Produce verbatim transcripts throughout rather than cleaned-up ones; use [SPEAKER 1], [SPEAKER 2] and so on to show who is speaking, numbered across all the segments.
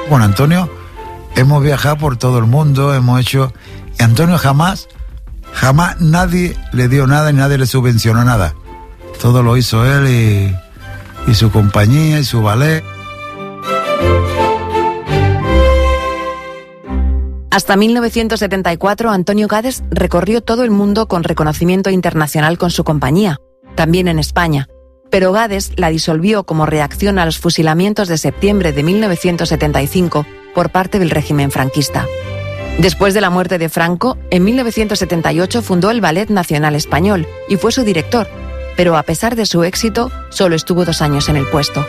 [SPEAKER 1] Con Antonio hemos viajado por todo el mundo, hemos hecho... Y Antonio jamás, jamás nadie le dio nada y nadie le subvencionó nada. Todo lo hizo él y, y su compañía y su ballet.
[SPEAKER 2] Hasta mil novecientos setenta y cuatro, Antonio Gades recorrió todo el mundo con reconocimiento internacional con su compañía, también en España. Pero Gades la disolvió como reacción a los fusilamientos de septiembre de mil novecientos setenta y cinco por parte del régimen franquista. Después de la muerte de Franco, en mil novecientos setenta y ocho fundó el Ballet Nacional Español y fue su director, pero a pesar de su éxito, solo estuvo dos años en el puesto.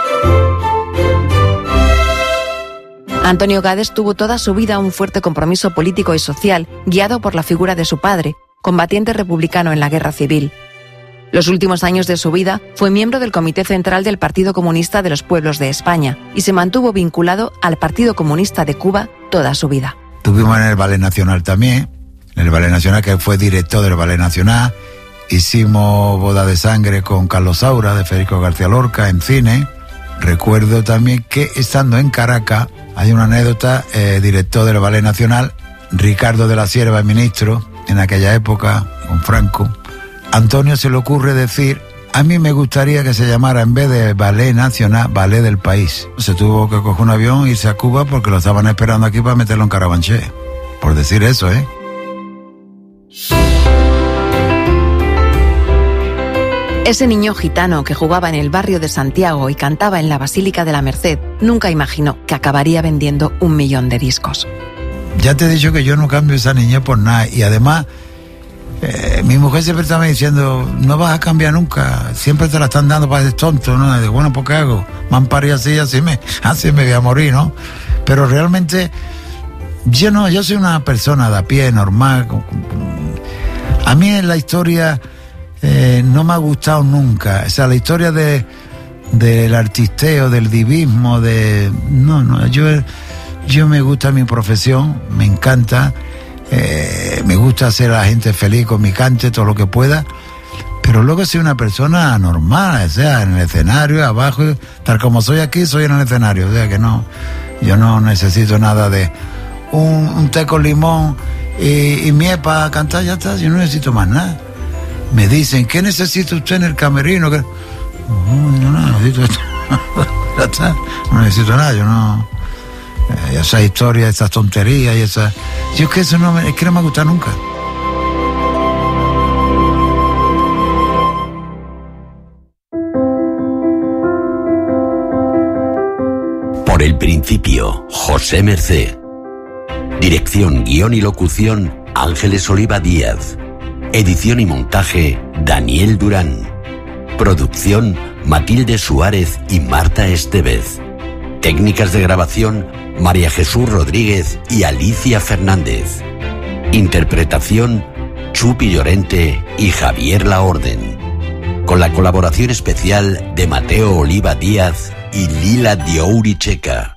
[SPEAKER 2] Antonio Gades tuvo toda su vida un fuerte compromiso político y social, guiado por la figura de su padre, combatiente republicano en la Guerra Civil. Los últimos años de su vida fue miembro del Comité Central del Partido Comunista de los Pueblos de España y se mantuvo vinculado al Partido Comunista de Cuba toda su vida.
[SPEAKER 1] Estuvimos en el Ballet Nacional también, en el Ballet Nacional, que fue director del Ballet Nacional. Hicimos Boda de Sangre con Carlos Saura, de Federico García Lorca, en cine. Recuerdo también que estando en Caracas, hay una anécdota, eh, director del Ballet Nacional, Ricardo de la Cierva, ministro, en aquella época, con Franco. Antonio se le ocurre decir, a mí me gustaría que se llamara, en vez de Ballet Nacional, Ballet del País. Se tuvo que coger un avión e irse a Cuba porque lo estaban esperando aquí para meterlo en Carabanchel. Por decir eso, ¿eh?
[SPEAKER 2] Ese niño gitano que jugaba en el barrio de Santiago y cantaba en la Basílica de la Merced nunca imaginó que acabaría vendiendo un millón de discos.
[SPEAKER 1] Ya te he dicho que yo no cambio esa niña por nada. Y además, eh, mi mujer siempre estaba diciendo, no vas a cambiar nunca, siempre te la están dando para ser tonto, ¿no? Y digo, bueno, ¿por qué hago? Me han parido así, así me, así me voy a morir, ¿no? Pero realmente, yo no, yo soy una persona de a pie, normal. A mí en la historia... Eh, no me ha gustado nunca, o sea, la historia de del artisteo, del divismo, de no, no, yo yo me gusta mi profesión, me encanta, eh, me gusta hacer a la gente feliz con mi cante, todo lo que pueda, pero luego soy una persona normal, o sea, en el escenario, abajo, tal como soy aquí, soy en el escenario, o sea que no, yo no necesito nada de un, un té con limón y, y miel para cantar, ya está, yo no necesito más nada. Me dicen, ¿qué necesita usted en el camerino? No, yo no necesito esto. Ya está, no necesito nada, yo no... Eh, esas historias, esas tonterías y esas... Yo es que eso no me, es que no me gusta nunca.
[SPEAKER 3] Por el principio, José Mercé. Dirección, guión y locución, Ángeles Oliva Díaz. Edición y montaje, Daniel Durán. Producción, Matilde Suárez y Marta Estevez. Técnicas de grabación, María Jesús Rodríguez y Alicia Fernández. Interpretación, Chupi Llorente y Javier Laorden. Con la colaboración especial de Mateo Oliva Díaz y Lila Diouri Checa.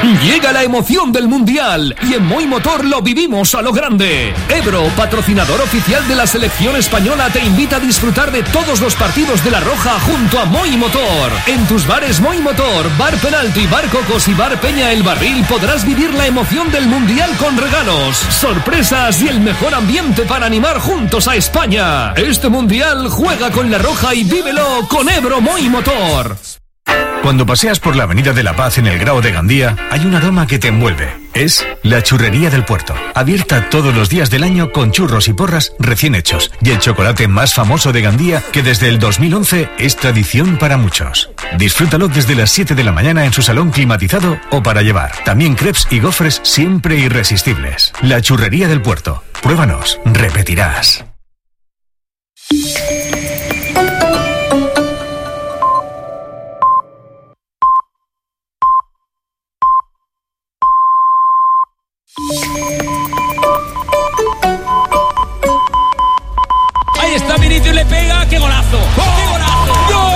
[SPEAKER 4] Llega la emoción del Mundial y en Moi Motor lo vivimos a lo grande. Ebro, patrocinador oficial de la selección española, te invita a disfrutar de todos los partidos de La Roja junto a Moi Motor. En tus bares Moi Motor, Bar Penalti, Bar Cocos y Bar Peña El Barril podrás vivir la emoción del Mundial con regalos, sorpresas y el mejor ambiente para animar juntos a España. Este Mundial juega con La Roja y vívelo con Ebro Moi Motor.
[SPEAKER 5] Cuando paseas por la Avenida de la Paz en el Grao de Gandía, hay un aroma que te envuelve. Es la Churrería del Puerto, abierta todos los días del año con churros y porras recién hechos y el chocolate más famoso de Gandía, que desde el dos mil once es tradición para muchos. Disfrútalo desde las siete de la mañana en su salón climatizado o para llevar. También crepes y gofres siempre irresistibles. La Churrería del Puerto. Pruébanos, repetirás.
[SPEAKER 6] Ahí está Vinicius, le pega, ¡qué golazo! ¡Qué golazo! ¡Gol!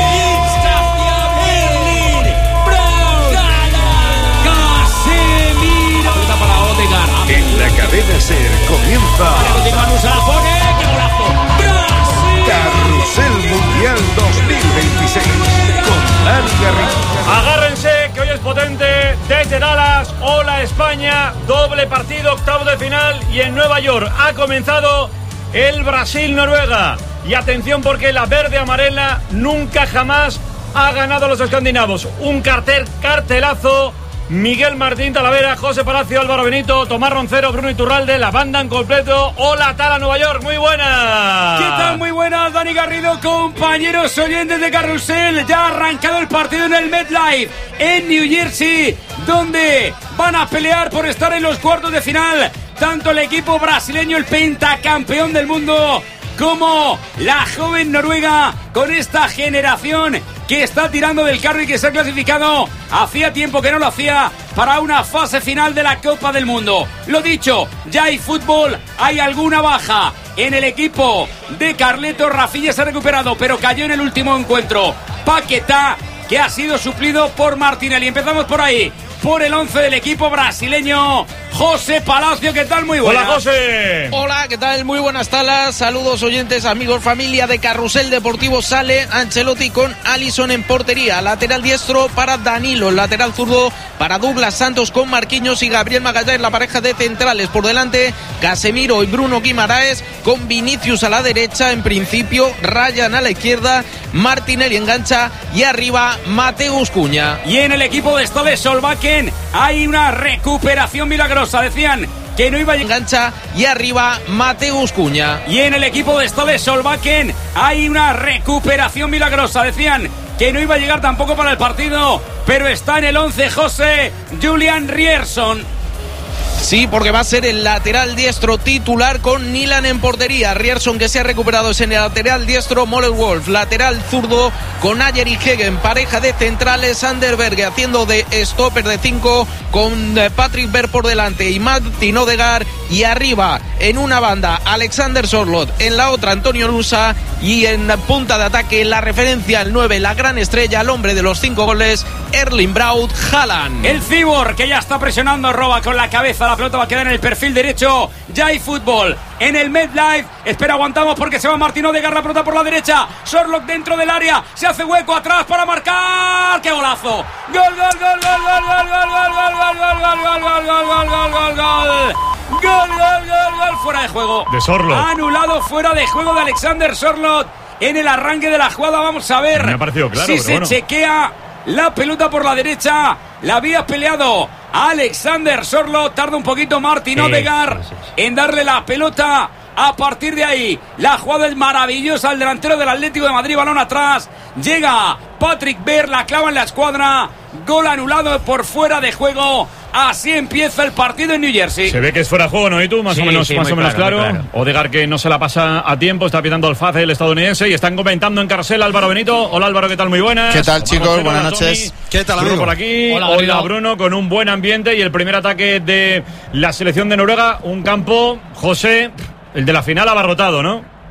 [SPEAKER 6] Casemiro. Pelota para Odegaard.
[SPEAKER 7] En la cadena SER comienza.
[SPEAKER 6] Continuamos, la pone, ¡qué golazo! ¡Brasil!
[SPEAKER 7] Carrusel Mundial dos mil veintiséis con Dani Garrido.
[SPEAKER 8] Agárrense, que hoy es potente. Desde Dallas, hola España, doble partido, octavo de final, y en Nueva York ha comenzado el Brasil-Noruega. Y atención, porque la verde-amarela nunca jamás ha ganado a los escandinavos. Un cartel, cartelazo. Miguel Martín Talavera, José Palacio, Álvaro Benito, Tomás Roncero, Bruno Iturralde, la banda en completo. Hola, Tala, Nueva York, muy buena.
[SPEAKER 6] ¿Qué tal? Muy buenas, Dani Garrido, compañeros oyentes de Carrusel. Ya ha arrancado el partido en el MetLife, en New Jersey, donde van a pelear por estar en los cuartos de final tanto el equipo brasileño, el pentacampeón del mundo, como la joven Noruega, con esta generación que está tirando del carro y que se ha clasificado, hacía tiempo que no lo hacía, para una fase final de la Copa del Mundo. Lo dicho, ya hay fútbol, hay alguna baja en el equipo de Carleto. Rafinha se ha recuperado, pero cayó en el último encuentro. Paquetá, que ha sido suplido por Martinelli. Empezamos por ahí, por el once del equipo brasileño. José Palacio, ¿qué tal? Muy buenas.
[SPEAKER 8] Hola, José.
[SPEAKER 9] Hola, ¿qué tal? Muy buenas talas. Saludos oyentes, amigos, familia de Carrusel Deportivo. Sale Ancelotti con Alisson en portería. Lateral diestro para Danilo. Lateral zurdo para Douglas Santos con Marquinhos y Gabriel Magalhães, la pareja de centrales. Por delante, Casemiro y Bruno Guimaraes con Vinicius a la derecha. En principio, Ryan a la izquierda. Martinelli engancha y arriba Mateus Cunha.
[SPEAKER 6] Y en el equipo de Stade Solbakken hay una recuperación milagrosa. Decían que no iba a
[SPEAKER 9] engancha y arriba Mateus Cunha.
[SPEAKER 6] Y en el equipo de Stade Solbakken hay una recuperación milagrosa. Decían que no iba a llegar tampoco para el partido, pero está en el once, José, Julian Ryerson.
[SPEAKER 9] Sí, porque va a ser el lateral diestro titular con Nilan en portería. Ryerson, que se ha recuperado, es en el lateral diestro. Moller Wolf, lateral zurdo con Ayer y Hegen, pareja de centrales. Sanderberg haciendo de stopper de cinco con Patrick Berg por delante y Martin Odegaard. Y arriba, en una banda, Alexander Sørloth, en la otra Antonio Nusa, y en punta de ataque la referencia al nueve, la gran estrella, el hombre de los cinco goles, Erling Braut Haaland.
[SPEAKER 6] El Cibor, que ya está presionando, roba con la cabeza, la pelota va a quedar en el perfil derecho. Ya hay fútbol en el MetLife. Espera, aguantamos porque se va Martin Odegaard, la pelota por la derecha. Sørloth dentro del área, se hace hueco atrás para marcar. ¡Qué golazo! ¡Gol, gol, gol, gol, gol, gol, gol, gol, gol, gol, gol, gol, gol, gol, gol, gol, gol, gol! Gol, gol, gol, gol, fuera de juego.
[SPEAKER 8] De Sørloth.
[SPEAKER 6] Anulado, fuera de juego de Alexander Sørloth en el arranque de la jugada. Vamos a ver.
[SPEAKER 8] Me ha parecido claro,
[SPEAKER 6] si
[SPEAKER 8] pero
[SPEAKER 6] se
[SPEAKER 8] bueno.
[SPEAKER 6] chequea la pelota por la derecha. La había peleado Alexander Sørloth. Tarda un poquito Martin Odegaard en darle la pelota. A partir de ahí, la jugada es maravillosa. El delantero del Atlético de Madrid, balón atrás. Llega Patrick Berg, la clava en la escuadra. Gol anulado por fuera de juego. Así empieza el partido en New Jersey.
[SPEAKER 8] Se ve que es fuera de juego, ¿no? ¿Y tú? Más
[SPEAKER 6] Sí,
[SPEAKER 8] o menos,
[SPEAKER 6] sí,
[SPEAKER 8] más
[SPEAKER 6] muy
[SPEAKER 8] o menos
[SPEAKER 6] claro,
[SPEAKER 8] claro.
[SPEAKER 6] muy claro.
[SPEAKER 8] Odegaard, que no se la pasa a tiempo, está pitando el F A C, el estadounidense, y están comentando en Carrusel Álvaro Benito. Hola, Álvaro, ¿qué tal? Muy buenas.
[SPEAKER 10] ¿Qué tal, chicos?
[SPEAKER 8] Roncero,
[SPEAKER 10] Buenas
[SPEAKER 8] hola,
[SPEAKER 10] noches.
[SPEAKER 8] Tony.
[SPEAKER 10] ¿Qué tal,
[SPEAKER 8] Bruno
[SPEAKER 10] amigo?
[SPEAKER 8] por aquí.
[SPEAKER 10] Hola,
[SPEAKER 8] Hola,
[SPEAKER 10] Bruno.
[SPEAKER 8] Bruno, con un buen ambiente y el primer ataque de la selección de Noruega. Un campo, José, el de la final abarrotado, ¿no?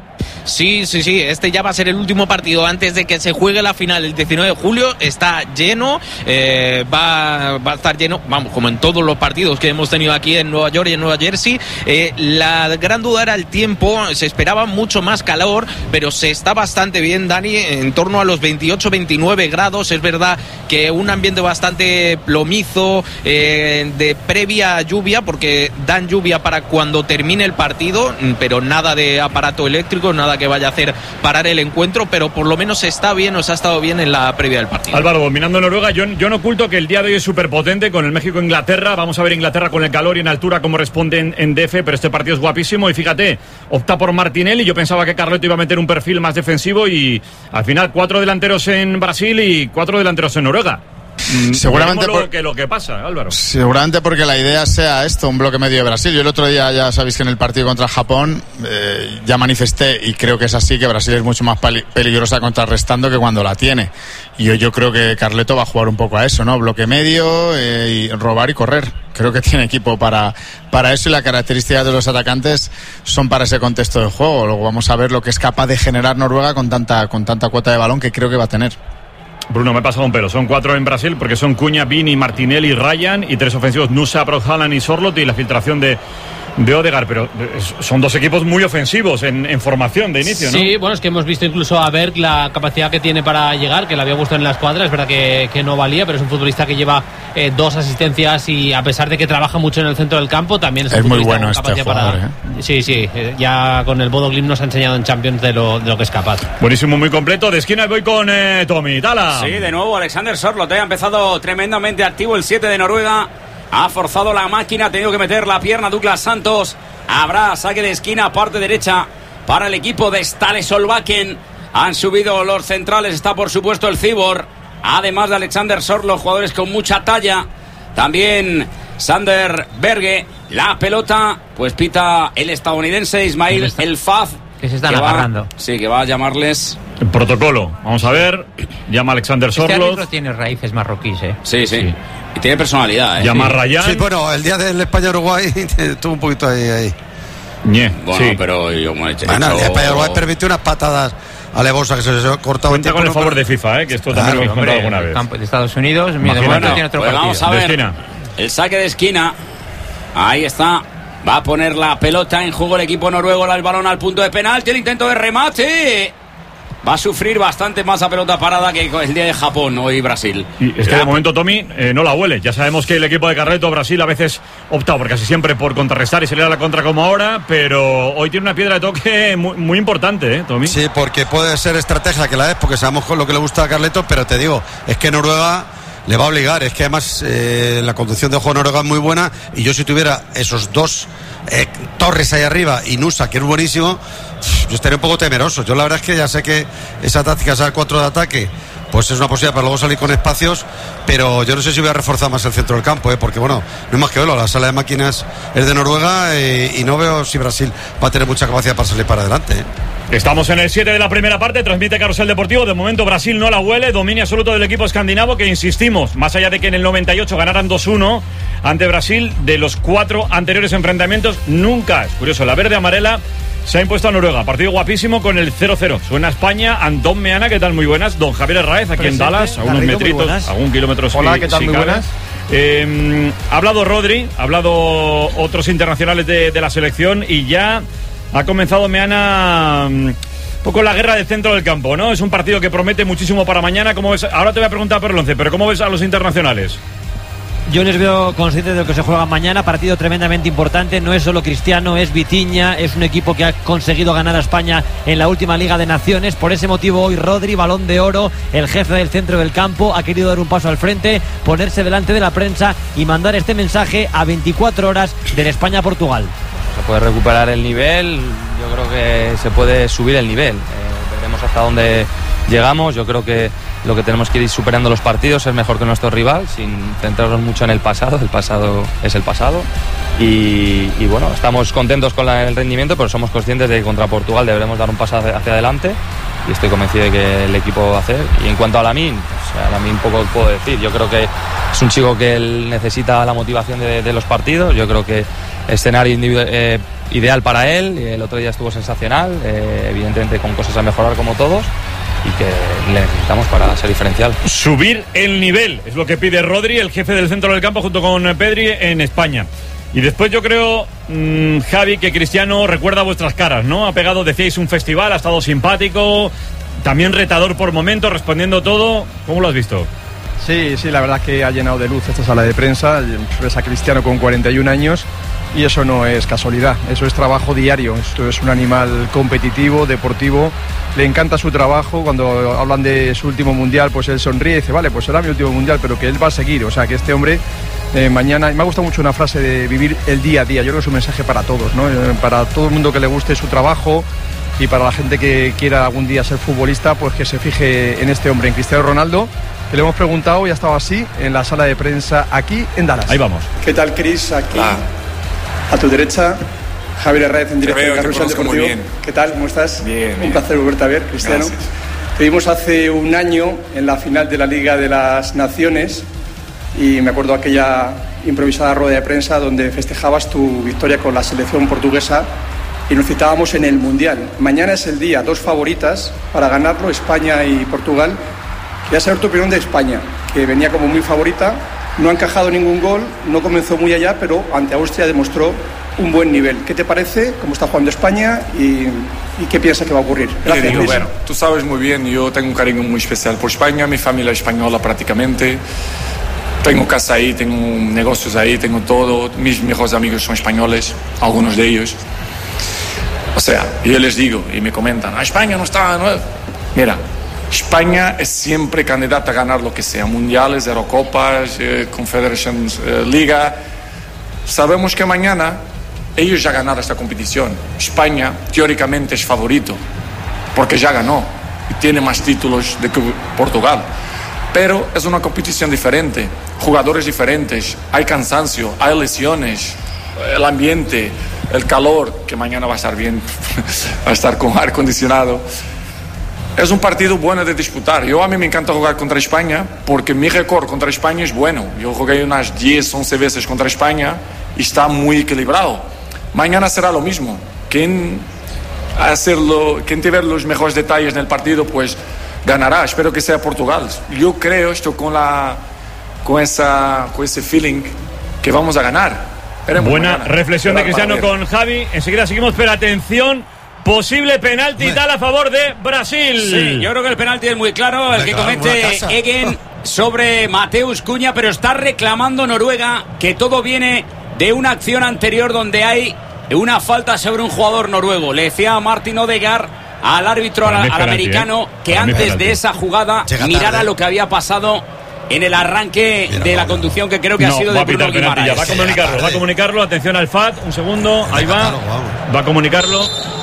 [SPEAKER 9] Sí, sí, sí, este ya va a ser el último partido antes de que se juegue la final el diecinueve de julio. Está lleno, eh, va, va a estar lleno, vamos, como en todos los partidos que hemos tenido aquí en Nueva York y en Nueva Jersey. Eh, la gran duda era el tiempo, se esperaba mucho más calor, pero se está bastante bien, Dani, en torno a los veintiocho veintinueve grados. Es verdad que un ambiente bastante plomizo, eh, de previa lluvia, porque dan lluvia para cuando termine el partido, pero nada de aparato eléctrico, nada que vaya a hacer parar el encuentro, pero por lo menos está bien, nos ha estado bien en la previa del partido.
[SPEAKER 8] Álvaro, dominando Noruega, yo, yo no oculto que el día de hoy es súper potente con el México-Inglaterra. Vamos a ver Inglaterra con el calor y en altura cómo responde en, en D F, pero este partido es guapísimo y fíjate, opta por Martinelli. Yo pensaba que Carleto iba a meter un perfil más defensivo y al final cuatro delanteros en Brasil y cuatro delanteros en Noruega.
[SPEAKER 10] Seguramente
[SPEAKER 8] lo
[SPEAKER 10] por,
[SPEAKER 8] que lo que pasa, Álvaro.
[SPEAKER 10] Seguramente porque la idea sea esto, un bloque medio de Brasil. Yo el otro día, ya sabéis que en el partido contra Japón eh, ya manifesté, y creo que es así, que Brasil es mucho más peli- peligrosa contrarrestando que cuando la tiene. Y yo, yo creo que Carleto va a jugar un poco a eso, ¿no? Bloque medio, eh, y robar y correr. Creo que tiene equipo para, para eso, y las características de los atacantes son para ese contexto de juego. Luego vamos a ver lo que es capaz de generar Noruega con tanta, con tanta cuota de balón que creo que va a tener.
[SPEAKER 8] Bruno, me he pasado un pelo. Son cuatro en Brasil porque son Cunha, Vini, Martinelli, Ryan, y tres ofensivos, Nusa, Brock-Haaland y Sorloth, y la filtración de, de Odegaard. Pero son dos equipos muy ofensivos en, en formación de inicio, ¿no?
[SPEAKER 11] Sí, bueno, es que hemos visto incluso a Berg la capacidad que tiene para llegar, que le había gustado en la escuadra. Es verdad que, que no valía, pero es un futbolista que lleva eh, dos asistencias y a pesar de que trabaja mucho en el centro del campo, también es,
[SPEAKER 10] es
[SPEAKER 11] un
[SPEAKER 10] muy
[SPEAKER 11] futbolista
[SPEAKER 10] bueno
[SPEAKER 11] con capacidad
[SPEAKER 10] este jugador,
[SPEAKER 11] para...
[SPEAKER 10] ¿eh?
[SPEAKER 11] Sí, sí, ya con el Bodo Glimt nos ha enseñado en Champions de lo, de lo que es capaz.
[SPEAKER 8] Buenísimo, muy completo. De esquina voy con eh, Tommy. Tala.
[SPEAKER 6] Sí, de nuevo Alexander Sorloth, eh, ha empezado tremendamente activo el siete de Noruega. Ha forzado la máquina, ha tenido que meter la pierna Douglas Santos. Habrá saque de esquina, parte derecha para el equipo de Ståle Solbakken. Han subido los centrales, está por supuesto el Cibor. Además de Alexander Sorloth, jugadores con mucha talla. También Sander Berge. La pelota, pues pita el estadounidense Ismail El Faz.
[SPEAKER 11] Que se están
[SPEAKER 6] que
[SPEAKER 11] agarrando.
[SPEAKER 6] Va, sí, que va a llamarles...
[SPEAKER 8] El protocolo. Vamos a ver. Llama Alexander
[SPEAKER 11] Este
[SPEAKER 8] Sorloth.
[SPEAKER 11] árbitro tiene raíces marroquíes, ¿eh?
[SPEAKER 6] Sí, sí,
[SPEAKER 8] Sí.
[SPEAKER 6] y tiene personalidad, ¿eh?
[SPEAKER 8] Llama
[SPEAKER 6] Sí.
[SPEAKER 8] Ryan.
[SPEAKER 12] Sí, bueno, el día del España-Uruguay estuvo un poquito ahí. ahí.
[SPEAKER 8] Ñe,
[SPEAKER 6] Bueno,
[SPEAKER 8] sí.
[SPEAKER 6] pero yo me he hecho...
[SPEAKER 12] Bueno, el España-Uruguay permitió unas patadas alevosa que se les ha cortado.
[SPEAKER 8] Cuenta con el favor de
[SPEAKER 12] FIFA.
[SPEAKER 8] FIFA, ¿eh? Que esto también lo hemos contado alguna vez.
[SPEAKER 11] Campo de Estados Unidos, mira, de
[SPEAKER 8] Imagínate.
[SPEAKER 11] momento tiene otro
[SPEAKER 6] Pues
[SPEAKER 11] partido.
[SPEAKER 6] vamos a
[SPEAKER 8] De
[SPEAKER 6] ver
[SPEAKER 8] esquina.
[SPEAKER 6] el saque de esquina. Ahí está. Va a poner la pelota en juego el equipo noruego, el balón al punto de penalti, el intento de remate. Va a sufrir bastante más a pelota parada que el día de Japón hoy Brasil.
[SPEAKER 8] Y es que
[SPEAKER 6] La-
[SPEAKER 8] de momento Tommy eh, no la huele. Ya sabemos que el equipo de Carleto Brasil a veces opta por casi siempre por contrarrestar y salir a la contra como ahora, pero hoy tiene una piedra de toque muy, muy importante, ¿eh, Tommy?
[SPEAKER 12] Sí, porque puede ser estrategia que la es, porque sabemos con lo que le gusta a Carleto, pero te digo, es que Noruega le va a obligar. Es que además eh, la conducción de juego de Noruega es muy buena, y yo si tuviera esos dos eh, Torres ahí arriba y Nusa, que es buenísimo, yo estaría un poco temeroso. Yo la verdad es que ya sé que esa táctica, esa cuatro de ataque, pues es una posibilidad para luego salir con espacios, pero yo no sé si voy a reforzar más el centro del campo, ¿eh? Porque bueno, no hay más que verlo, la sala de máquinas es de Noruega, eh, y no veo si Brasil va a tener mucha capacidad para salir para adelante, ¿eh?
[SPEAKER 8] Estamos en el siete de la primera parte, transmite Carrusel Deportivo. De momento Brasil no la huele, dominio absoluto del equipo escandinavo, que insistimos, más allá de que en el noventa y ocho ganaran dos uno ante Brasil, de los cuatro anteriores enfrentamientos, nunca, es curioso, la verde amarela se ha impuesto a Noruega. Partido guapísimo con el cero cero. Suena España. Antón Meana, ¿qué tal? Muy buenas. Don Javier Herráez, aquí en Dallas, a unos
[SPEAKER 13] Garrido, muy
[SPEAKER 8] metritos,
[SPEAKER 13] buenas.
[SPEAKER 8] a un kilómetro.
[SPEAKER 13] Hola,
[SPEAKER 8] si-
[SPEAKER 13] ¿qué tal?
[SPEAKER 8] si
[SPEAKER 13] Muy
[SPEAKER 8] cabe.
[SPEAKER 13] buenas.
[SPEAKER 8] Eh, ha hablado Rodri, ha hablado otros internacionales de, de la selección, y ya ha comenzado Meana mm, un poco la guerra del centro del campo, ¿no? Es un partido que promete muchísimo para mañana. ¿Cómo ves? Ahora te voy a preguntar por el once, pero ¿cómo ves a los internacionales?
[SPEAKER 13] Yo les veo conscientes de lo que se juega mañana, partido tremendamente importante, no es solo Cristiano, es Vitinha, es un equipo que ha conseguido ganar a España en la última Liga de Naciones, por ese motivo hoy Rodri, Balón de Oro, el jefe del centro del campo, ha querido dar un paso al frente, ponerse delante de la prensa y mandar este mensaje a veinticuatro horas del España-Portugal.
[SPEAKER 14] Se puede recuperar el nivel, yo creo que se puede subir el nivel, eh, veremos hasta dónde llegamos. Yo creo que lo que tenemos que ir superando los partidos es mejor que nuestro rival, sin centrarnos mucho en el pasado. El pasado es el pasado y, y bueno, estamos contentos con la, el rendimiento, pero somos conscientes de que contra Portugal deberemos dar un paso hacia, hacia adelante, y estoy convencido de que el equipo va a hacer. Y en cuanto a Lamine, pues a Lamine poco puedo decir. Yo creo que es un chico que él necesita la motivación de, de los partidos. Yo creo que escenario individual, eh, ideal para él. El otro día estuvo sensacional, eh, evidentemente con cosas a mejorar como todos, y que le necesitamos para ser diferencial.
[SPEAKER 8] Subir el nivel es lo que pide Rodri, el jefe del centro del campo, junto con Pedri en España. Y después yo creo, mmm, Javi, que Cristiano recuerda vuestras caras, ¿no? Ha pegado, decíais, un festival, ha estado simpático, también retador por momentos, respondiendo todo. ¿Cómo lo has visto?
[SPEAKER 15] Sí, sí, la verdad es que ha llenado de luz esta sala de prensa. Ves a Cristiano con cuarenta y un años y eso no es casualidad, eso es trabajo diario. Esto es un animal competitivo, deportivo. Le encanta su trabajo. Cuando hablan de su último mundial, pues él sonríe y dice, vale, pues será mi último mundial, pero que él va a seguir. O sea, que este hombre eh, mañana... Me ha gustado mucho una frase de vivir el día a día. Yo creo que es un mensaje para todos, ¿no? Eh, para todo el mundo que le guste su trabajo y para la gente que quiera algún día ser futbolista, pues que se fije en este hombre, en Cristiano Ronaldo, que le hemos preguntado y ha estado así en la sala de prensa aquí en Dallas.
[SPEAKER 8] Ahí vamos.
[SPEAKER 16] ¿Qué tal, Cris? Aquí ah. a tu derecha, Javier Herrera en directo de Carrusel Deportivo. ¿Qué tal? ¿Cómo estás?
[SPEAKER 17] Bien,
[SPEAKER 16] Un
[SPEAKER 17] bien.
[SPEAKER 16] placer volverte a ver, Cristiano.
[SPEAKER 17] Gracias.
[SPEAKER 16] Te vimos hace un año en la final de la Liga de las Naciones y me acuerdo aquella improvisada rueda de prensa donde festejabas tu victoria con la selección portuguesa y nos citábamos en el Mundial. Mañana es el día, dos favoritas para ganarlo, España y Portugal. Quería saber tu opinión de España, que venía como muy favorita, no ha encajado ningún gol, no comenzó muy allá, pero ante Austria demostró un buen nivel. ¿Qué te parece? ¿Cómo está jugando España? ¿Y, y qué piensas que va a ocurrir? Gracias,
[SPEAKER 17] digo,
[SPEAKER 16] Luis.
[SPEAKER 17] bueno, tú sabes muy bien, yo tengo un cariño muy especial por España, mi familia es española prácticamente. Tengo casa ahí, tengo negocios ahí, tengo todo. Mis mejores amigos son españoles, algunos de ellos. O sea, yo les digo y me comentan, ah, España no está... No. Mira, España es siempre candidata a ganar lo que sea, mundiales, Eurocopas, eh, Confederations eh, Liga. Sabemos que mañana ellos ya ganaron esta competición. España teóricamente es favorito, porque ya ganó y tiene más títulos de que Portugal. Pero es una competición diferente, jugadores diferentes, hay cansancio, hay lesiones, el ambiente, el calor, que mañana va a estar bien, va a estar con aire acondicionado. Es un partido bueno de disputar. Yo a mí me encanta jugar contra España porque mi récord contra España es bueno. Yo jugué unas diez, once veces contra España y está muy equilibrado. Mañana será lo mismo. Quien, hacerlo, quien te ver los mejores detalles en el partido, pues ganará. Espero que sea Portugal. Yo creo, esto con, la, con, esa, con ese feeling, que vamos a ganar. Esperemos
[SPEAKER 8] Buena
[SPEAKER 17] mañana.
[SPEAKER 8] reflexión de
[SPEAKER 17] Esperar
[SPEAKER 8] Cristiano
[SPEAKER 17] para ver.
[SPEAKER 8] con Javi. Enseguida seguimos, pero atención. Posible penalti tal a favor de Brasil.
[SPEAKER 6] Sí, yo creo que el penalti es muy claro, el que comete Egen sobre Mateus Cunha, pero está reclamando Noruega que todo viene de una acción anterior donde hay una falta sobre un jugador noruego. Le decía Martin Odegaard al árbitro, al, al
[SPEAKER 8] penalti,
[SPEAKER 6] americano,
[SPEAKER 8] ¿eh?
[SPEAKER 6] que antes de esa jugada
[SPEAKER 12] Llega
[SPEAKER 6] mirara
[SPEAKER 12] tarde.
[SPEAKER 6] lo que había pasado en el arranque
[SPEAKER 12] Mira,
[SPEAKER 6] de la
[SPEAKER 12] ahora.
[SPEAKER 6] conducción, que creo que
[SPEAKER 8] No,
[SPEAKER 6] ha sido
[SPEAKER 8] va
[SPEAKER 6] de
[SPEAKER 8] a pitar
[SPEAKER 6] Bruno
[SPEAKER 8] penalti ya. Va a
[SPEAKER 6] Guimaraes.
[SPEAKER 8] comunicarlo, va a comunicarlo. Atención al F A T, un segundo. Ahí va. Va a comunicarlo.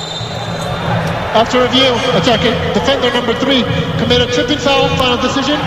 [SPEAKER 18] After review, attacking defender number three committed tripping foul, final decision.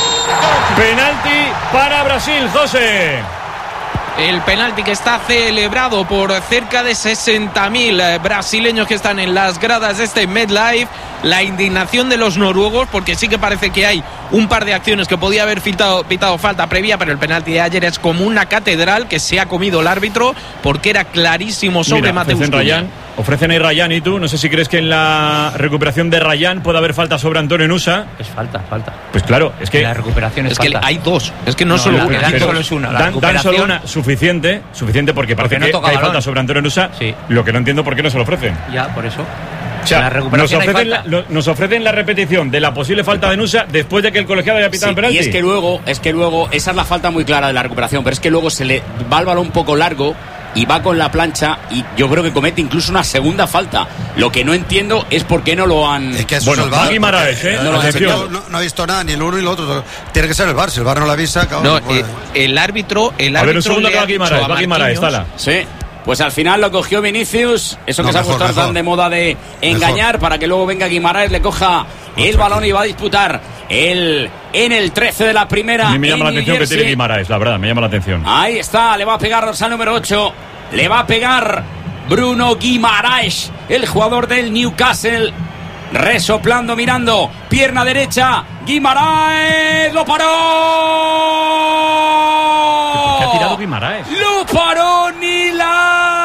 [SPEAKER 8] Penalti para Brasil, José.
[SPEAKER 9] El penalti que está celebrado por cerca de sesenta mil brasileños que están en las gradas de este MetLife. La indignación de los noruegos, porque sí que parece que hay un par de acciones que podía haber pitado, pitado falta previa, pero el penalti de ayer es como una catedral que se ha comido el árbitro, porque era clarísimo sobre
[SPEAKER 8] Mira,
[SPEAKER 9] Mateus
[SPEAKER 8] ofrecen
[SPEAKER 9] Cunha.
[SPEAKER 8] Rayán, ofrecen ahí Rayán y tú. No sé si crees que en la recuperación de Rayán puede haber falta sobre Antonio Nusa.
[SPEAKER 11] Es falta, falta.
[SPEAKER 8] Pues claro, es que
[SPEAKER 11] La recuperación es,
[SPEAKER 9] Es que
[SPEAKER 11] falta.
[SPEAKER 9] hay dos, es que no,
[SPEAKER 11] No,
[SPEAKER 9] solo
[SPEAKER 11] la-
[SPEAKER 9] una.
[SPEAKER 11] Dan
[SPEAKER 8] Pero
[SPEAKER 11] solo es una. La
[SPEAKER 8] Dan, dan
[SPEAKER 11] recuperación-
[SPEAKER 8] solo una suficiente, suficiente porque parece
[SPEAKER 11] Porque no
[SPEAKER 8] que,
[SPEAKER 11] toca
[SPEAKER 8] que hay
[SPEAKER 11] balón.
[SPEAKER 8] falta sobre Antonio Nusa.
[SPEAKER 11] Sí.
[SPEAKER 8] Lo que no entiendo por qué no se lo ofrecen.
[SPEAKER 11] Ya, por eso.
[SPEAKER 8] O sea,
[SPEAKER 11] La
[SPEAKER 8] nos
[SPEAKER 11] recuperación hay
[SPEAKER 8] ofrecen, la,
[SPEAKER 11] falta.
[SPEAKER 8] lo- nos ofrecen la repetición de la posible falta de Nusa después de que el colegiado haya pitado
[SPEAKER 6] Sí,
[SPEAKER 8] el penalti.
[SPEAKER 6] y es que luego, es que luego, esa es la falta muy clara de la recuperación, pero es que luego se le va el balón un poco largo y va con la plancha y yo creo que comete incluso una segunda falta. Lo que no entiendo es por qué no lo han...
[SPEAKER 12] Es que eso
[SPEAKER 8] Bueno,
[SPEAKER 12] es el VAR.
[SPEAKER 8] va Guimaraes, ¿eh?
[SPEAKER 12] No,
[SPEAKER 8] No,
[SPEAKER 12] no,
[SPEAKER 8] atención.
[SPEAKER 12] no, no ha visto nada, ni el uno ni el otro. Tiene que ser el VAR. Si el VAR no lo avisa, cabrón,
[SPEAKER 9] No,
[SPEAKER 12] no puede.
[SPEAKER 9] eh, el árbitro, el
[SPEAKER 8] A ver, un
[SPEAKER 9] árbitro
[SPEAKER 8] segundo
[SPEAKER 9] le
[SPEAKER 8] que va
[SPEAKER 9] ha dicho
[SPEAKER 8] Guimaraes,
[SPEAKER 9] a
[SPEAKER 8] va Guimaraes,
[SPEAKER 9] Marquinhos-
[SPEAKER 8] tala.
[SPEAKER 6] Sí, pues al final lo cogió Vinicius, eso que
[SPEAKER 12] No,
[SPEAKER 6] se ha
[SPEAKER 12] mejor,
[SPEAKER 6] puesto
[SPEAKER 12] mejor.
[SPEAKER 6] tan de moda de engañar, para que luego venga Guimaraes, le coja el balón y va a disputar el en el trece de la primera.
[SPEAKER 8] A mí me llama
[SPEAKER 6] en
[SPEAKER 8] la
[SPEAKER 6] New
[SPEAKER 8] atención que
[SPEAKER 6] Jersey.
[SPEAKER 8] tiene Guimaraes, la verdad, me llama la atención.
[SPEAKER 6] Ahí está, le va a pegar dorsal número ocho, le va a pegar Bruno Guimaraes, el jugador del Newcastle. Resoplando, mirando, pierna derecha, Guimaraes, lo paró.
[SPEAKER 8] ¿Qué ha tirado Guimaraes?
[SPEAKER 6] Lo paró Nilan.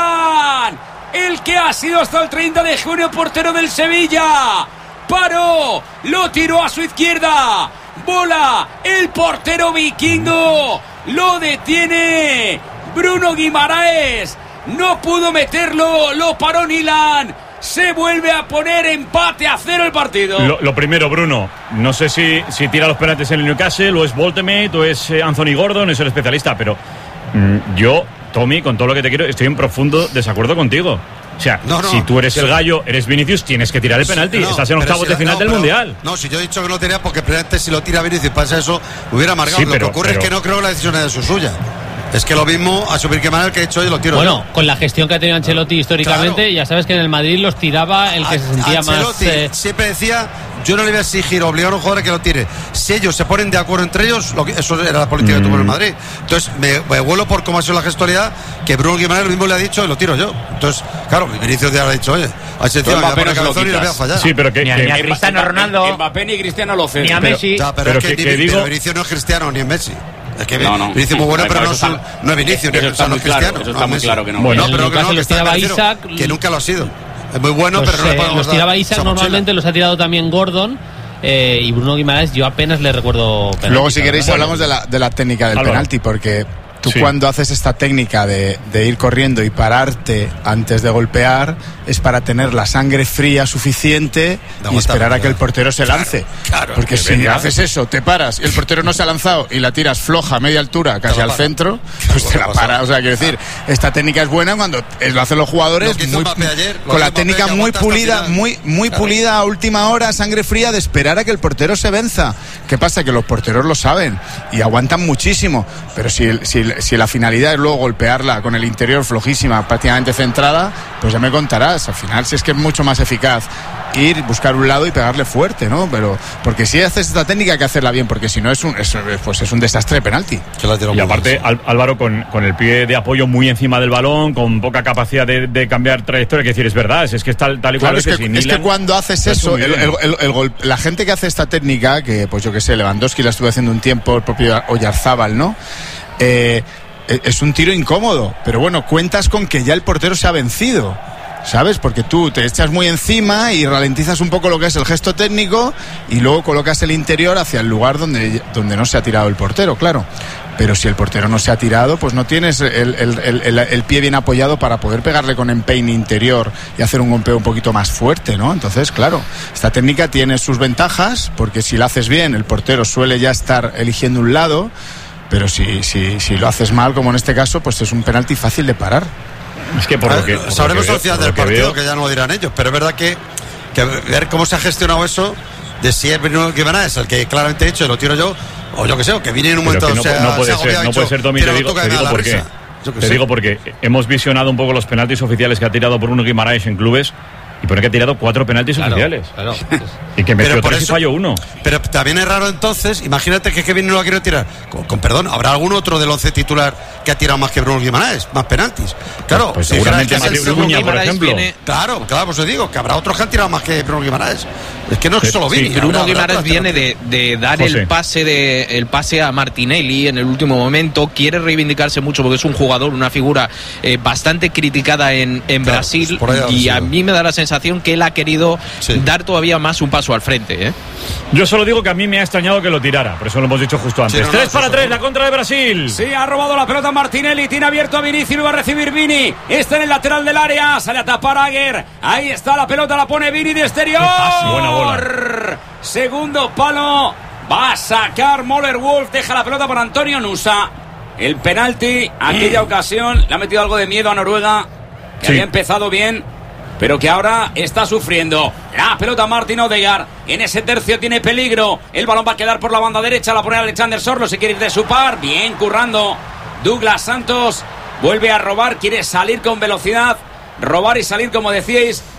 [SPEAKER 6] que ha sido hasta el treinta de junio portero del Sevilla. Paró, lo tiró a su izquierda. Bola, el portero vikingo. Lo detiene Bruno Guimaraes. No pudo meterlo, lo paró Nilan. Se vuelve a poner empate a cero el partido.
[SPEAKER 8] Lo, lo primero, Bruno, no sé si, si tira los penaltis en el Newcastle, o es Voltemate, o es eh, Anthony Gordon, es el especialista, pero mmm, yo, Tommy, con todo lo que te quiero, estoy en profundo desacuerdo contigo. O sea, no, no, si tú eres sí. el gallo, eres Vinicius, tienes que tirar el penalti. No, Estás en octavos si de final no, del
[SPEAKER 12] pero,
[SPEAKER 8] Mundial.
[SPEAKER 12] No, si yo he dicho que no tenía, porque previamente si lo tira Vinicius pasa eso, hubiera amargado. Sí, pero, lo que ocurre pero... es que no creo que la decisión es suya. Es que lo mismo asumir que mal que he hecho hoy lo tiro
[SPEAKER 11] bueno,
[SPEAKER 12] yo.
[SPEAKER 11] con la gestión que ha tenido Ancelotti históricamente, claro. Ya sabes que en el Madrid los tiraba el que a, se sentía
[SPEAKER 12] Ancelotti
[SPEAKER 11] más... Eh...
[SPEAKER 12] siempre decía, yo no le voy a exigir o obligar a un jugador a que lo tire. Si ellos se ponen de acuerdo entre ellos, lo que, eso era la política mm. que tuvo en el Madrid. Entonces, me, me vuelo por cómo ha sido la gestualidad, que Bruno Guimaraes lo mismo le ha dicho y lo tiro yo. Entonces, claro, Vinicius ya le ha dicho, oye, a ese tío me voy a poner cabezón y le voy a fallar.
[SPEAKER 8] Sí, pero que...
[SPEAKER 11] Ni a,
[SPEAKER 8] que
[SPEAKER 11] ni a Cristiano Ronaldo...
[SPEAKER 6] Mbappé ni Cristiano lo
[SPEAKER 11] ni a Messi...
[SPEAKER 12] Pero, pero, pero es que, que, que ni, digo... pero Vinicius no es Cristiano ni es Messi. Es que
[SPEAKER 6] no, no.
[SPEAKER 12] Vinicius muy bueno, pero no, está, no es Vinicius,
[SPEAKER 6] eso está muy claro,
[SPEAKER 12] Cristiano.
[SPEAKER 6] Eso está no, muy claro que no.
[SPEAKER 12] Bueno,
[SPEAKER 11] no,
[SPEAKER 12] pero que no, que,
[SPEAKER 11] los tiraba Isaac,
[SPEAKER 12] que nunca lo ha sido. Es muy bueno,
[SPEAKER 11] los,
[SPEAKER 12] pero no le podemos
[SPEAKER 11] Los tiraba Isaac, normalmente los ha tirado también Gordon. Eh, y Bruno Guimaraes, yo apenas le recuerdo penalti.
[SPEAKER 10] Luego, si queréis, bueno, hablamos de la, de la técnica del Álvaro. penalti, porque tú sí. cuando haces esta técnica de, de ir corriendo y pararte antes de golpear, es para tener la sangre fría suficiente no, y esperar a que el portero se lance. Claro, claro, porque si venga. haces eso, te paras y el portero no se ha lanzado y la tiras floja a media altura, casi al centro, pues te la para. O sea, quiero decir, esta técnica es buena cuando lo hacen los jugadores muy,
[SPEAKER 12] ayer,
[SPEAKER 10] con la técnica muy pulida, muy, muy claro. pulida a última hora, sangre fría, de esperar a que el portero se venza. ¿Qué pasa? Que los porteros lo saben y aguantan muchísimo, pero si, si, si la finalidad es luego golpearla con el interior flojísima, prácticamente centrada, pues ya me contarás. Al final, si es que es mucho más eficaz ir, buscar un lado y pegarle fuerte, ¿no? Pero porque si haces esta técnica hay que hacerla bien, porque si no es un, es, pues es un desastre de penalti.
[SPEAKER 8] Y aparte, Álvaro, con, con el pie de apoyo muy encima del balón, con poca capacidad de, de cambiar trayectoria, que decir, es verdad, es que es tal, tal y cual.
[SPEAKER 10] Claro, es, que, que, es que cuando haces eso, el, el, el, el gol, la gente que hace esta técnica, que pues yo que sé, Lewandowski la estuvo haciendo un tiempo, el propio Oyarzábal, ¿no? Eh, es un tiro incómodo, pero bueno, cuentas con que ya el portero se ha vencido, ¿sabes? Porque tú te echas muy encima y ralentizas un poco lo que es el gesto técnico y luego colocas el interior hacia el lugar donde, donde no se ha tirado el portero, claro. Pero si el portero no se ha tirado, pues no tienes el, el, el, el, el pie bien apoyado para poder pegarle con empeine interior y hacer un golpeo un poquito más fuerte, ¿no? Entonces, claro, esta técnica tiene sus ventajas, porque si la haces bien, el portero suele ya estar eligiendo un lado, pero si, si, si lo haces mal, como en este caso, pues es un penalti fácil de parar.
[SPEAKER 8] Es que por lo que... Por
[SPEAKER 12] sabremos al final del
[SPEAKER 8] que
[SPEAKER 12] partido,
[SPEAKER 8] veo.
[SPEAKER 12] que ya no lo dirán ellos, pero es verdad que, que ver cómo se ha gestionado eso, de si es Bruno Guimaraes el que claramente he dicho, lo tiro yo, o yo que sé, o que viene en un
[SPEAKER 8] pero
[SPEAKER 12] momento...
[SPEAKER 8] No,
[SPEAKER 12] sea,
[SPEAKER 8] no puede ser, no puede ser, Tommy, te digo, te digo por qué. Te digo porque hemos visionado un poco los penaltis oficiales que ha tirado Bruno Guimaraes en clubes, y pone que ha tirado cuatro penaltis claro, oficiales. Claro. Y que metió tres y falló uno.
[SPEAKER 12] Pero también es raro entonces, imagínate que Kevin no lo ha querido tirar. Con, con perdón, ¿habrá algún otro del once titular que ha tirado más que Bruno Guimaraes? Más penaltis. Claro,
[SPEAKER 8] pues, pues seguramente Mateo Uruña, por ejemplo.
[SPEAKER 12] Viene... Claro, claro, pues os digo, que habrá otros que han tirado más que Bruno Guimaraes. Es que no es solo Vini.
[SPEAKER 9] Sí, Bruno Guimaraes viene de, de dar José. el pase de el pase a Martinelli en el último momento. Quiere reivindicarse mucho porque es un jugador, una figura eh, bastante criticada en, en claro, Brasil. Pues y a mí me da la sensación que él ha querido sí. dar todavía más un paso al frente, ¿eh?
[SPEAKER 8] Yo solo digo que a mí me ha extrañado que lo tirara, por eso lo hemos dicho justo antes. Sí, no, tres no, para tres, la contra de Brasil.
[SPEAKER 6] Sí, ha robado la pelota Martinelli, tiene abierto a Vinicius, va a recibir Vini. Está en el lateral del área, sale a tapar a Aguer. Ahí está la pelota, la pone Vini de exterior.
[SPEAKER 8] Buena bola.
[SPEAKER 6] Segundo palo, va a sacar Moller Wolf, deja la pelota para Antonio Nusa. El penalti, aquella ocasión, le ha metido algo de miedo a Noruega, que sí. había empezado bien, pero que ahora está sufriendo. La pelota Martin Odegaard, en ese tercio tiene peligro. El balón va a quedar por la banda derecha, la pone Alexander Sorlo, se quiere ir de su par. Bien currando Douglas Santos, vuelve a robar, quiere salir con velocidad. Robar y salir, como decíais,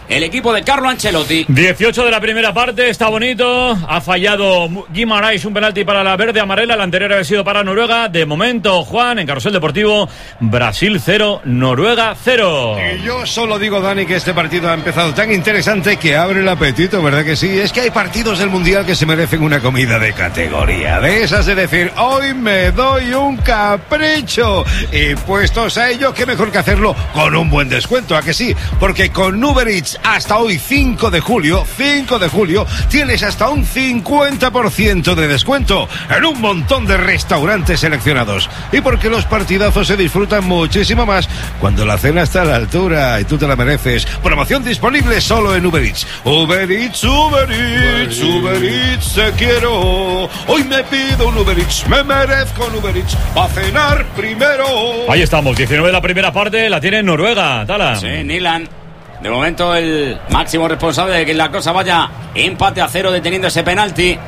[SPEAKER 6] el equipo de Carlo Ancelotti.
[SPEAKER 8] dieciocho de la primera parte, está bonito. Ha fallado Guimarães un penalti para la verde amarela. El anterior había sido para Noruega. De momento, Juan, en Carrusel Deportivo, Brasil cero, Noruega cero.
[SPEAKER 7] Y yo solo digo, Dani, que este partido ha empezado tan interesante que abre el apetito, ¿verdad que sí? Es que hay partidos del Mundial que se merecen una comida de categoría. De esas de decir, hoy me doy un capricho. Y puestos a ello, qué mejor que hacerlo con un buen descuento, ¿a que sí? Porque con Uber Eats hasta hoy cinco de julio, cinco de julio, tienes hasta un cincuenta por ciento de descuento en un montón de restaurantes seleccionados. Y porque los partidazos se disfrutan muchísimo más cuando la cena está a la altura y tú te la mereces. Promoción disponible solo en Uber Eats. Uber Eats, Uber Eats, Uber Eats, te quiero. Hoy me pido un Uber Eats, me merezco un Uber Eats. A cenar primero.
[SPEAKER 8] Ahí estamos, diecinueve de la primera parte, la tiene Noruega, Tala.
[SPEAKER 6] Sí, Nilan. De momento el máximo responsable de que la cosa vaya empate a cero, deteniendo ese penalti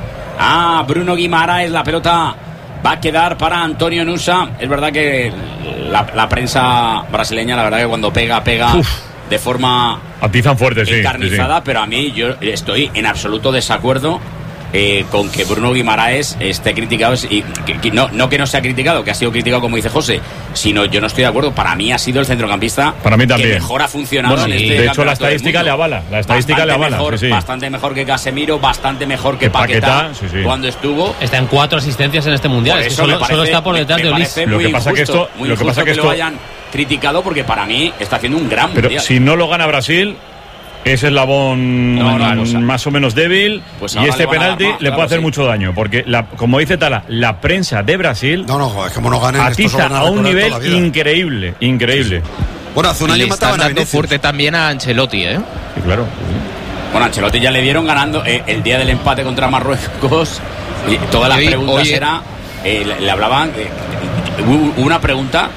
[SPEAKER 6] a Bruno Guimarães. La pelota va a quedar para Antonio Nusa. Es verdad que la, la prensa brasileña, la verdad que cuando pega, pega Uf. de forma
[SPEAKER 8] atizan fuerte, sí,
[SPEAKER 6] encarnizada,
[SPEAKER 8] sí, sí.
[SPEAKER 6] Pero a mí yo estoy en absoluto desacuerdo Eh, con que Bruno Guimarães esté criticado y que, que no, no que no sea criticado, que ha sido criticado como dice José, sino yo no estoy de acuerdo. Para mí ha sido el centrocampista
[SPEAKER 8] para mí también.
[SPEAKER 6] que mejor ha funcionado bueno, en este
[SPEAKER 8] de hecho la estadística le avala la estadística
[SPEAKER 6] bastante
[SPEAKER 8] le avala
[SPEAKER 6] mejor,
[SPEAKER 8] sí, sí.
[SPEAKER 6] bastante mejor que Casemiro, bastante mejor que, que Paquetá, Paquetá sí, sí. cuando estuvo
[SPEAKER 11] está en cuatro asistencias en este mundial, es que solo,
[SPEAKER 6] parece,
[SPEAKER 11] solo está por detrás de Ulis.
[SPEAKER 8] Lo que pasa que esto
[SPEAKER 6] muy
[SPEAKER 8] lo que pasa
[SPEAKER 6] que,
[SPEAKER 8] que esto
[SPEAKER 6] lo hayan criticado, porque para mí está haciendo un gran
[SPEAKER 8] pero
[SPEAKER 6] mundial.
[SPEAKER 8] Si no lo gana Brasil es eslabón no, no, pues, más o menos débil pues y este penalti más, le puede claro, hacer sí. mucho daño porque la, como dice Tala, la prensa de Brasil
[SPEAKER 12] no, no, es como no ganen,
[SPEAKER 8] atiza a un nivel increíble, increíble.
[SPEAKER 12] Sí, sí. Bueno, hace un año
[SPEAKER 9] le
[SPEAKER 12] mataban
[SPEAKER 9] están
[SPEAKER 12] a
[SPEAKER 9] dando fuerte también a Ancelotti, ¿eh?
[SPEAKER 8] Sí, claro.
[SPEAKER 6] Bueno, a Ancelotti ya le dieron ganando eh, el día del empate contra Marruecos. Y todas las hoy, preguntas hoy, era eh, le, le hablaban eh, hubo una pregunta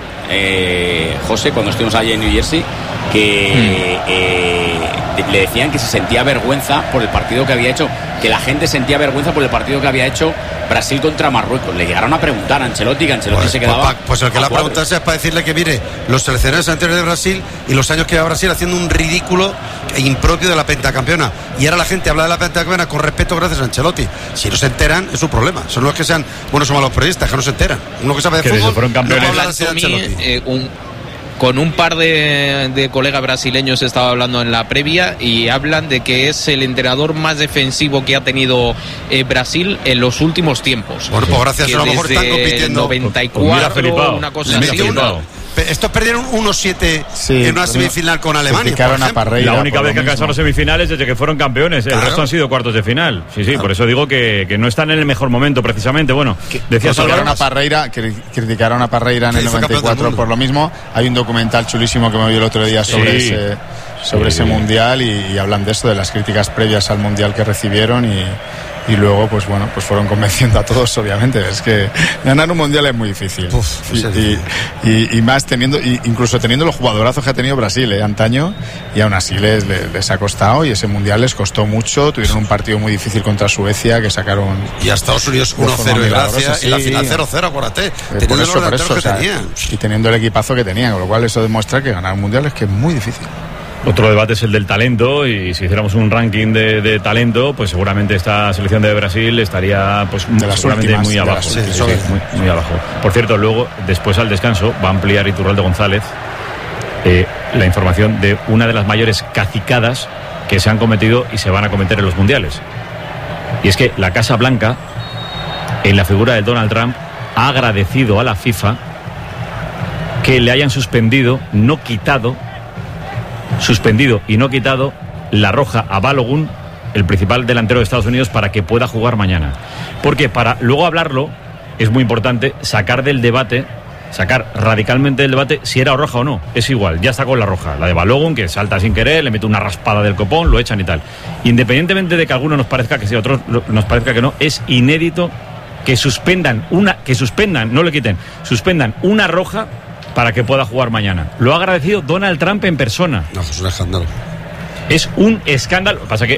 [SPEAKER 6] eh, José, cuando estuvimos allí en New Jersey, que mm. eh, le decían que se sentía vergüenza por el partido que había hecho, que la gente sentía vergüenza por el partido que había hecho Brasil contra Marruecos. Le llegaron a preguntar a Ancelotti, que Ancelotti
[SPEAKER 12] pues,
[SPEAKER 6] se quedaba
[SPEAKER 12] pues, pues el que la preguntase es para decirle que mire los seleccionados anteriores de Brasil y los años que lleva Brasil haciendo un ridículo impropio de la pentacampeona, y ahora la gente habla de la pentacampeona con respeto gracias a Ancelotti. Si no se enteran es su problema, son los que sean buenos o malos periodistas, que no se enteran. Uno que sabe de
[SPEAKER 8] que
[SPEAKER 12] fútbol
[SPEAKER 8] fueron campeones
[SPEAKER 12] no habla de Ancelotti.
[SPEAKER 9] Eh, un... Con un par de, de colegas brasileños estaba hablando en la previa y hablan de que es el entrenador más defensivo que ha tenido eh, Brasil en los últimos tiempos.
[SPEAKER 12] Bueno, pues gracias,
[SPEAKER 9] que
[SPEAKER 12] a lo mejor están compitiendo.
[SPEAKER 9] noventa y cuatro,
[SPEAKER 8] pues
[SPEAKER 9] una cosa así.
[SPEAKER 12] Estos perdieron uno siete sí, en una semifinal con Alemania.
[SPEAKER 10] A Parreira,
[SPEAKER 8] la única vez que alcanzaron semifinales desde que fueron campeones. El claro. resto han sido cuartos de final. Sí, sí, claro. Por eso digo que, que no están en el mejor momento, precisamente. Bueno, decías
[SPEAKER 10] criticaron a Parreira, criticaron a Parreira en el noventa y cuatro por lo mismo. Hay un documental chulísimo que me vi el otro día sobre sí. ese, sobre sí. ese mundial y, y hablan de esto, de las críticas previas al mundial que recibieron y. Y luego, pues bueno, pues fueron convenciendo a todos, obviamente. Es que ganar un mundial es muy difícil. Uf, y, y, y, y más teniendo, y incluso teniendo los jugadorazos que ha tenido Brasil, ¿eh? Antaño, y aún así les, les, les ha costado, y ese mundial les costó mucho. Tuvieron un partido muy difícil contra Suecia, que sacaron.
[SPEAKER 12] Y a Estados Unidos uno cero y gracia, sí, y la final cero cero, acuérdate.
[SPEAKER 10] Eh, teniendo eso, los eso, que o sea, tenían. Y teniendo el equipazo que tenían, con lo cual eso demuestra que ganar un mundial es que es muy difícil.
[SPEAKER 8] Otro debate es el del talento, y si hiciéramos un ranking de, de talento, pues seguramente esta selección de Brasil estaría pues seguramente últimas, muy abajo, sí, sí, sí, muy, muy abajo. Por cierto, luego, después al descanso, va a ampliar Iturralde González eh, la información de una de las mayores cacicadas que se han cometido y se van a cometer en los mundiales. Y es que la Casa Blanca, en la figura de Donald Trump, ha agradecido a la FIFA que le hayan suspendido, no quitado, suspendido y no quitado la roja a Balogun, el principal delantero de Estados Unidos, para que pueda jugar mañana. Porque para luego hablarlo es muy importante sacar del debate, sacar radicalmente del debate si era roja o no. Es igual, ya sacó la roja, la de Balogun, que salta sin querer, le mete una raspada del copón, lo echan y tal. Independientemente de que a alguno nos parezca que sí, a otros nos parezca que no, es inédito que suspendan una, que suspendan, no le quiten, suspendan una roja para que pueda jugar mañana. Lo ha agradecido Donald Trump en persona.
[SPEAKER 12] No, es un escándalo.
[SPEAKER 8] Es un escándalo. Pasa que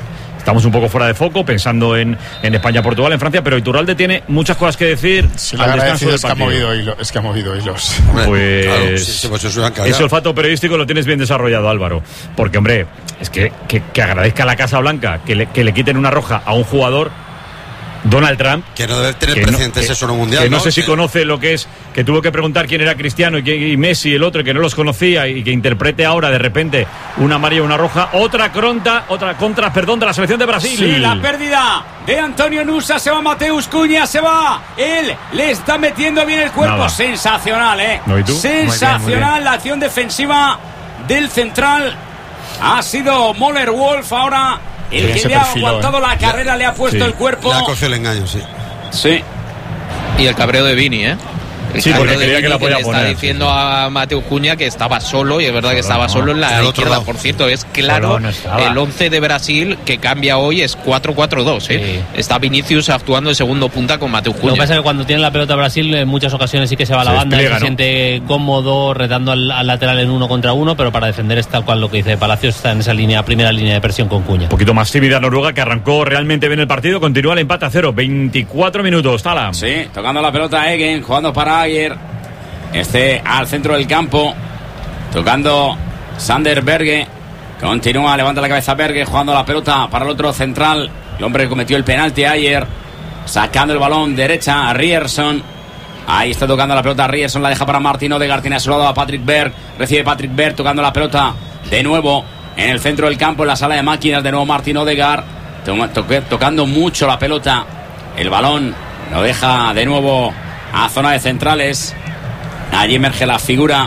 [SPEAKER 8] estamos un poco fuera de foco, pensando en, en España, Portugal, en Francia, pero Iturralde tiene muchas cosas que decir
[SPEAKER 10] sí,
[SPEAKER 8] al descanso del
[SPEAKER 10] es que, ha
[SPEAKER 8] partido.
[SPEAKER 10] movido hilo, es que ha movido hilos.
[SPEAKER 8] Pues,
[SPEAKER 12] claro, sí, sí, pues eso
[SPEAKER 8] ese olfato periodístico lo tienes bien desarrollado, Álvaro. Porque, hombre, es que, que, que agradezca a la Casa Blanca que le, que le quiten una roja a un jugador, Donald Trump,
[SPEAKER 12] que no debe tener
[SPEAKER 8] que
[SPEAKER 12] precedentes
[SPEAKER 8] no,
[SPEAKER 12] eso en un mundial,
[SPEAKER 8] que no,
[SPEAKER 12] ¿no?
[SPEAKER 8] sé si
[SPEAKER 12] que...
[SPEAKER 8] conoce lo que es, que tuvo que preguntar quién era Cristiano y, que, y Messi, el otro, y que no los conocía, y que interprete ahora de repente una amarilla y una roja. Otra contra, otra contra, perdón, de la selección de Brasil.
[SPEAKER 6] Sí, la pérdida de Antonio Nusa, se va Mateus Cunha, se va. Él le está metiendo bien el cuerpo.
[SPEAKER 8] Nada.
[SPEAKER 6] Sensacional, ¿eh?
[SPEAKER 8] ¿No, y tú?
[SPEAKER 6] Sensacional.
[SPEAKER 8] Muy bien, muy bien.
[SPEAKER 6] La acción defensiva del central ha sido Moller Wolf. Ahora el
[SPEAKER 10] Sí,
[SPEAKER 6] que
[SPEAKER 10] se
[SPEAKER 6] le ha
[SPEAKER 10] perfiló,
[SPEAKER 6] aguantado
[SPEAKER 10] ¿eh?
[SPEAKER 6] la carrera, le ha puesto
[SPEAKER 8] Sí.
[SPEAKER 6] el cuerpo.
[SPEAKER 12] Le ha cogido el engaño, sí.
[SPEAKER 6] Sí.
[SPEAKER 9] Y el cabreo de Vini, ¿eh? El
[SPEAKER 8] Sí,
[SPEAKER 9] cabreo
[SPEAKER 8] porque
[SPEAKER 9] de
[SPEAKER 8] creía que
[SPEAKER 9] Vini
[SPEAKER 8] la podía
[SPEAKER 9] le
[SPEAKER 8] poner,
[SPEAKER 9] está diciendo
[SPEAKER 8] sí,
[SPEAKER 9] a Mateu Cunha que estaba solo, y es verdad que
[SPEAKER 8] Solo
[SPEAKER 9] estaba
[SPEAKER 8] no.
[SPEAKER 9] solo en la
[SPEAKER 12] Del otro
[SPEAKER 9] izquierda.
[SPEAKER 12] lado.
[SPEAKER 9] Por cierto, es claro,
[SPEAKER 13] Solo no estaba.
[SPEAKER 9] el once de Brasil que cambia hoy es cuatro cuatro dos, ¿eh?
[SPEAKER 13] Sí.
[SPEAKER 9] Está Vinicius actuando de segundo punta con Mateu
[SPEAKER 11] Lo que
[SPEAKER 9] Cunha.
[SPEAKER 11] pasa es que cuando tiene la pelota Brasil, en muchas ocasiones sí que se va a la
[SPEAKER 8] Se
[SPEAKER 11] banda y se
[SPEAKER 8] despliega, ¿no?
[SPEAKER 11] siente cómodo retando al, al lateral en uno contra uno, pero para defender es tal cual lo que dice Palacios, está en esa línea, primera línea de presión con Cunha.
[SPEAKER 8] Un poquito más tímida Noruega, que arrancó realmente bien el partido. Continúa el empate a cero, veinticuatro minutos. Tala.
[SPEAKER 6] Sí, tocando la pelota Egen, jugando para Ayer. Este al centro del campo, tocando Sander Berge. Continúa, levanta la cabeza Berge, jugando la pelota para el otro central. El hombre que cometió el penalti ayer, sacando el balón derecha a Ryerson. Ahí está tocando la pelota Ryerson, la deja para Martin Odegaard, tiene a su lado a Patrick Berg. Recibe Patrick Berg, tocando la pelota de nuevo en el centro del campo, en la sala de máquinas. De nuevo Martin Odegaard, to- to- tocando mucho la pelota. El balón lo deja de nuevo a zona de centrales. Allí emerge la figura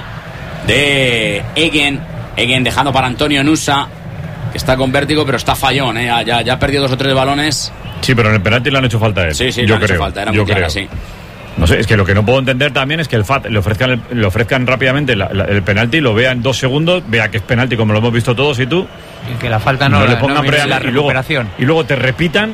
[SPEAKER 6] de Egen. Egen dejando para Antonio Nusa, que está con vértigo, pero está fallón, ¿eh? ya, ya ha perdido dos o tres balones.
[SPEAKER 8] Sí, pero en el penalti le han hecho falta a él.
[SPEAKER 6] Sí, sí, le
[SPEAKER 8] yo
[SPEAKER 6] han
[SPEAKER 8] creo,
[SPEAKER 6] hecho falta, era
[SPEAKER 8] yo
[SPEAKER 6] muy clara,
[SPEAKER 8] creo.
[SPEAKER 6] sí.
[SPEAKER 8] No sé, es que lo que no puedo entender también es que el F A T le ofrezcan, el, le ofrezcan rápidamente la, la, el penalti, lo vea en dos segundos, vea que es penalti como lo hemos visto todos y tú.
[SPEAKER 19] Y que la falta no,
[SPEAKER 8] no
[SPEAKER 19] la,
[SPEAKER 8] le pongan
[SPEAKER 19] no viene
[SPEAKER 8] pre-
[SPEAKER 19] la
[SPEAKER 8] y luego,
[SPEAKER 19] recuperación.
[SPEAKER 8] y luego te repitan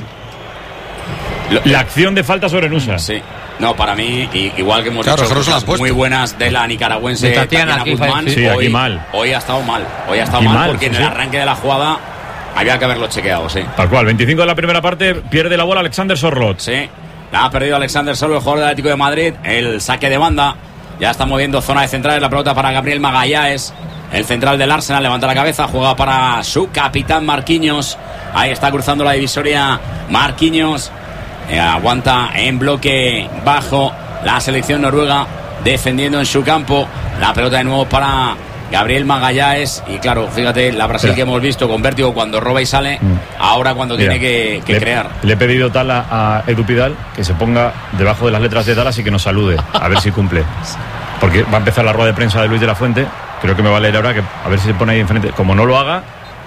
[SPEAKER 8] la acción de falta sobre Nusa.
[SPEAKER 6] Sí. No, para mí, y- igual que hemos
[SPEAKER 12] Claro,
[SPEAKER 6] dicho
[SPEAKER 12] que no se la han
[SPEAKER 6] cosas
[SPEAKER 12] puesto.
[SPEAKER 6] muy buenas de la nicaragüense
[SPEAKER 19] De Tatiana,
[SPEAKER 6] Tatiana
[SPEAKER 19] aquí,
[SPEAKER 6] Guzmán,
[SPEAKER 8] sí,
[SPEAKER 6] hoy,
[SPEAKER 8] aquí mal.
[SPEAKER 6] hoy ha estado mal. Hoy ha estado
[SPEAKER 8] Aquí
[SPEAKER 6] mal,
[SPEAKER 8] mal,
[SPEAKER 6] porque
[SPEAKER 8] sí,
[SPEAKER 6] en el
[SPEAKER 8] sí.
[SPEAKER 6] arranque de la jugada había que haberlo chequeado, sí.
[SPEAKER 8] Tal cual, veinticinco de la primera parte, pierde la bola Alexander Sorloth.
[SPEAKER 6] Sí, la ha perdido Alexander Solo, el jugador del Atlético de Madrid. El saque de banda, ya está moviendo zona de centrales, la pelota para Gabriel Magallanes, el central del Arsenal. Levanta la cabeza, juega para su capitán Marquinhos. Ahí está cruzando la divisoria Marquinhos. Eh, aguanta en bloque bajo la selección noruega, defendiendo en su campo. La pelota de nuevo para Gabriel Magallanes. Y claro, fíjate, la Brasil
[SPEAKER 8] Espera.
[SPEAKER 6] que hemos visto con vértigo cuando roba y sale,
[SPEAKER 8] Mm.
[SPEAKER 6] ahora cuando
[SPEAKER 8] Mira,
[SPEAKER 6] tiene que, que
[SPEAKER 8] le,
[SPEAKER 6] crear.
[SPEAKER 8] Le he pedido tal a, a Edu Pidal que se ponga debajo de las letras de Dallas y que nos salude, a ver si cumple. Porque va a empezar la rueda de prensa de Luis de la Fuente. Creo que me va a leer ahora, que a ver si se pone ahí enfrente. Como no lo haga,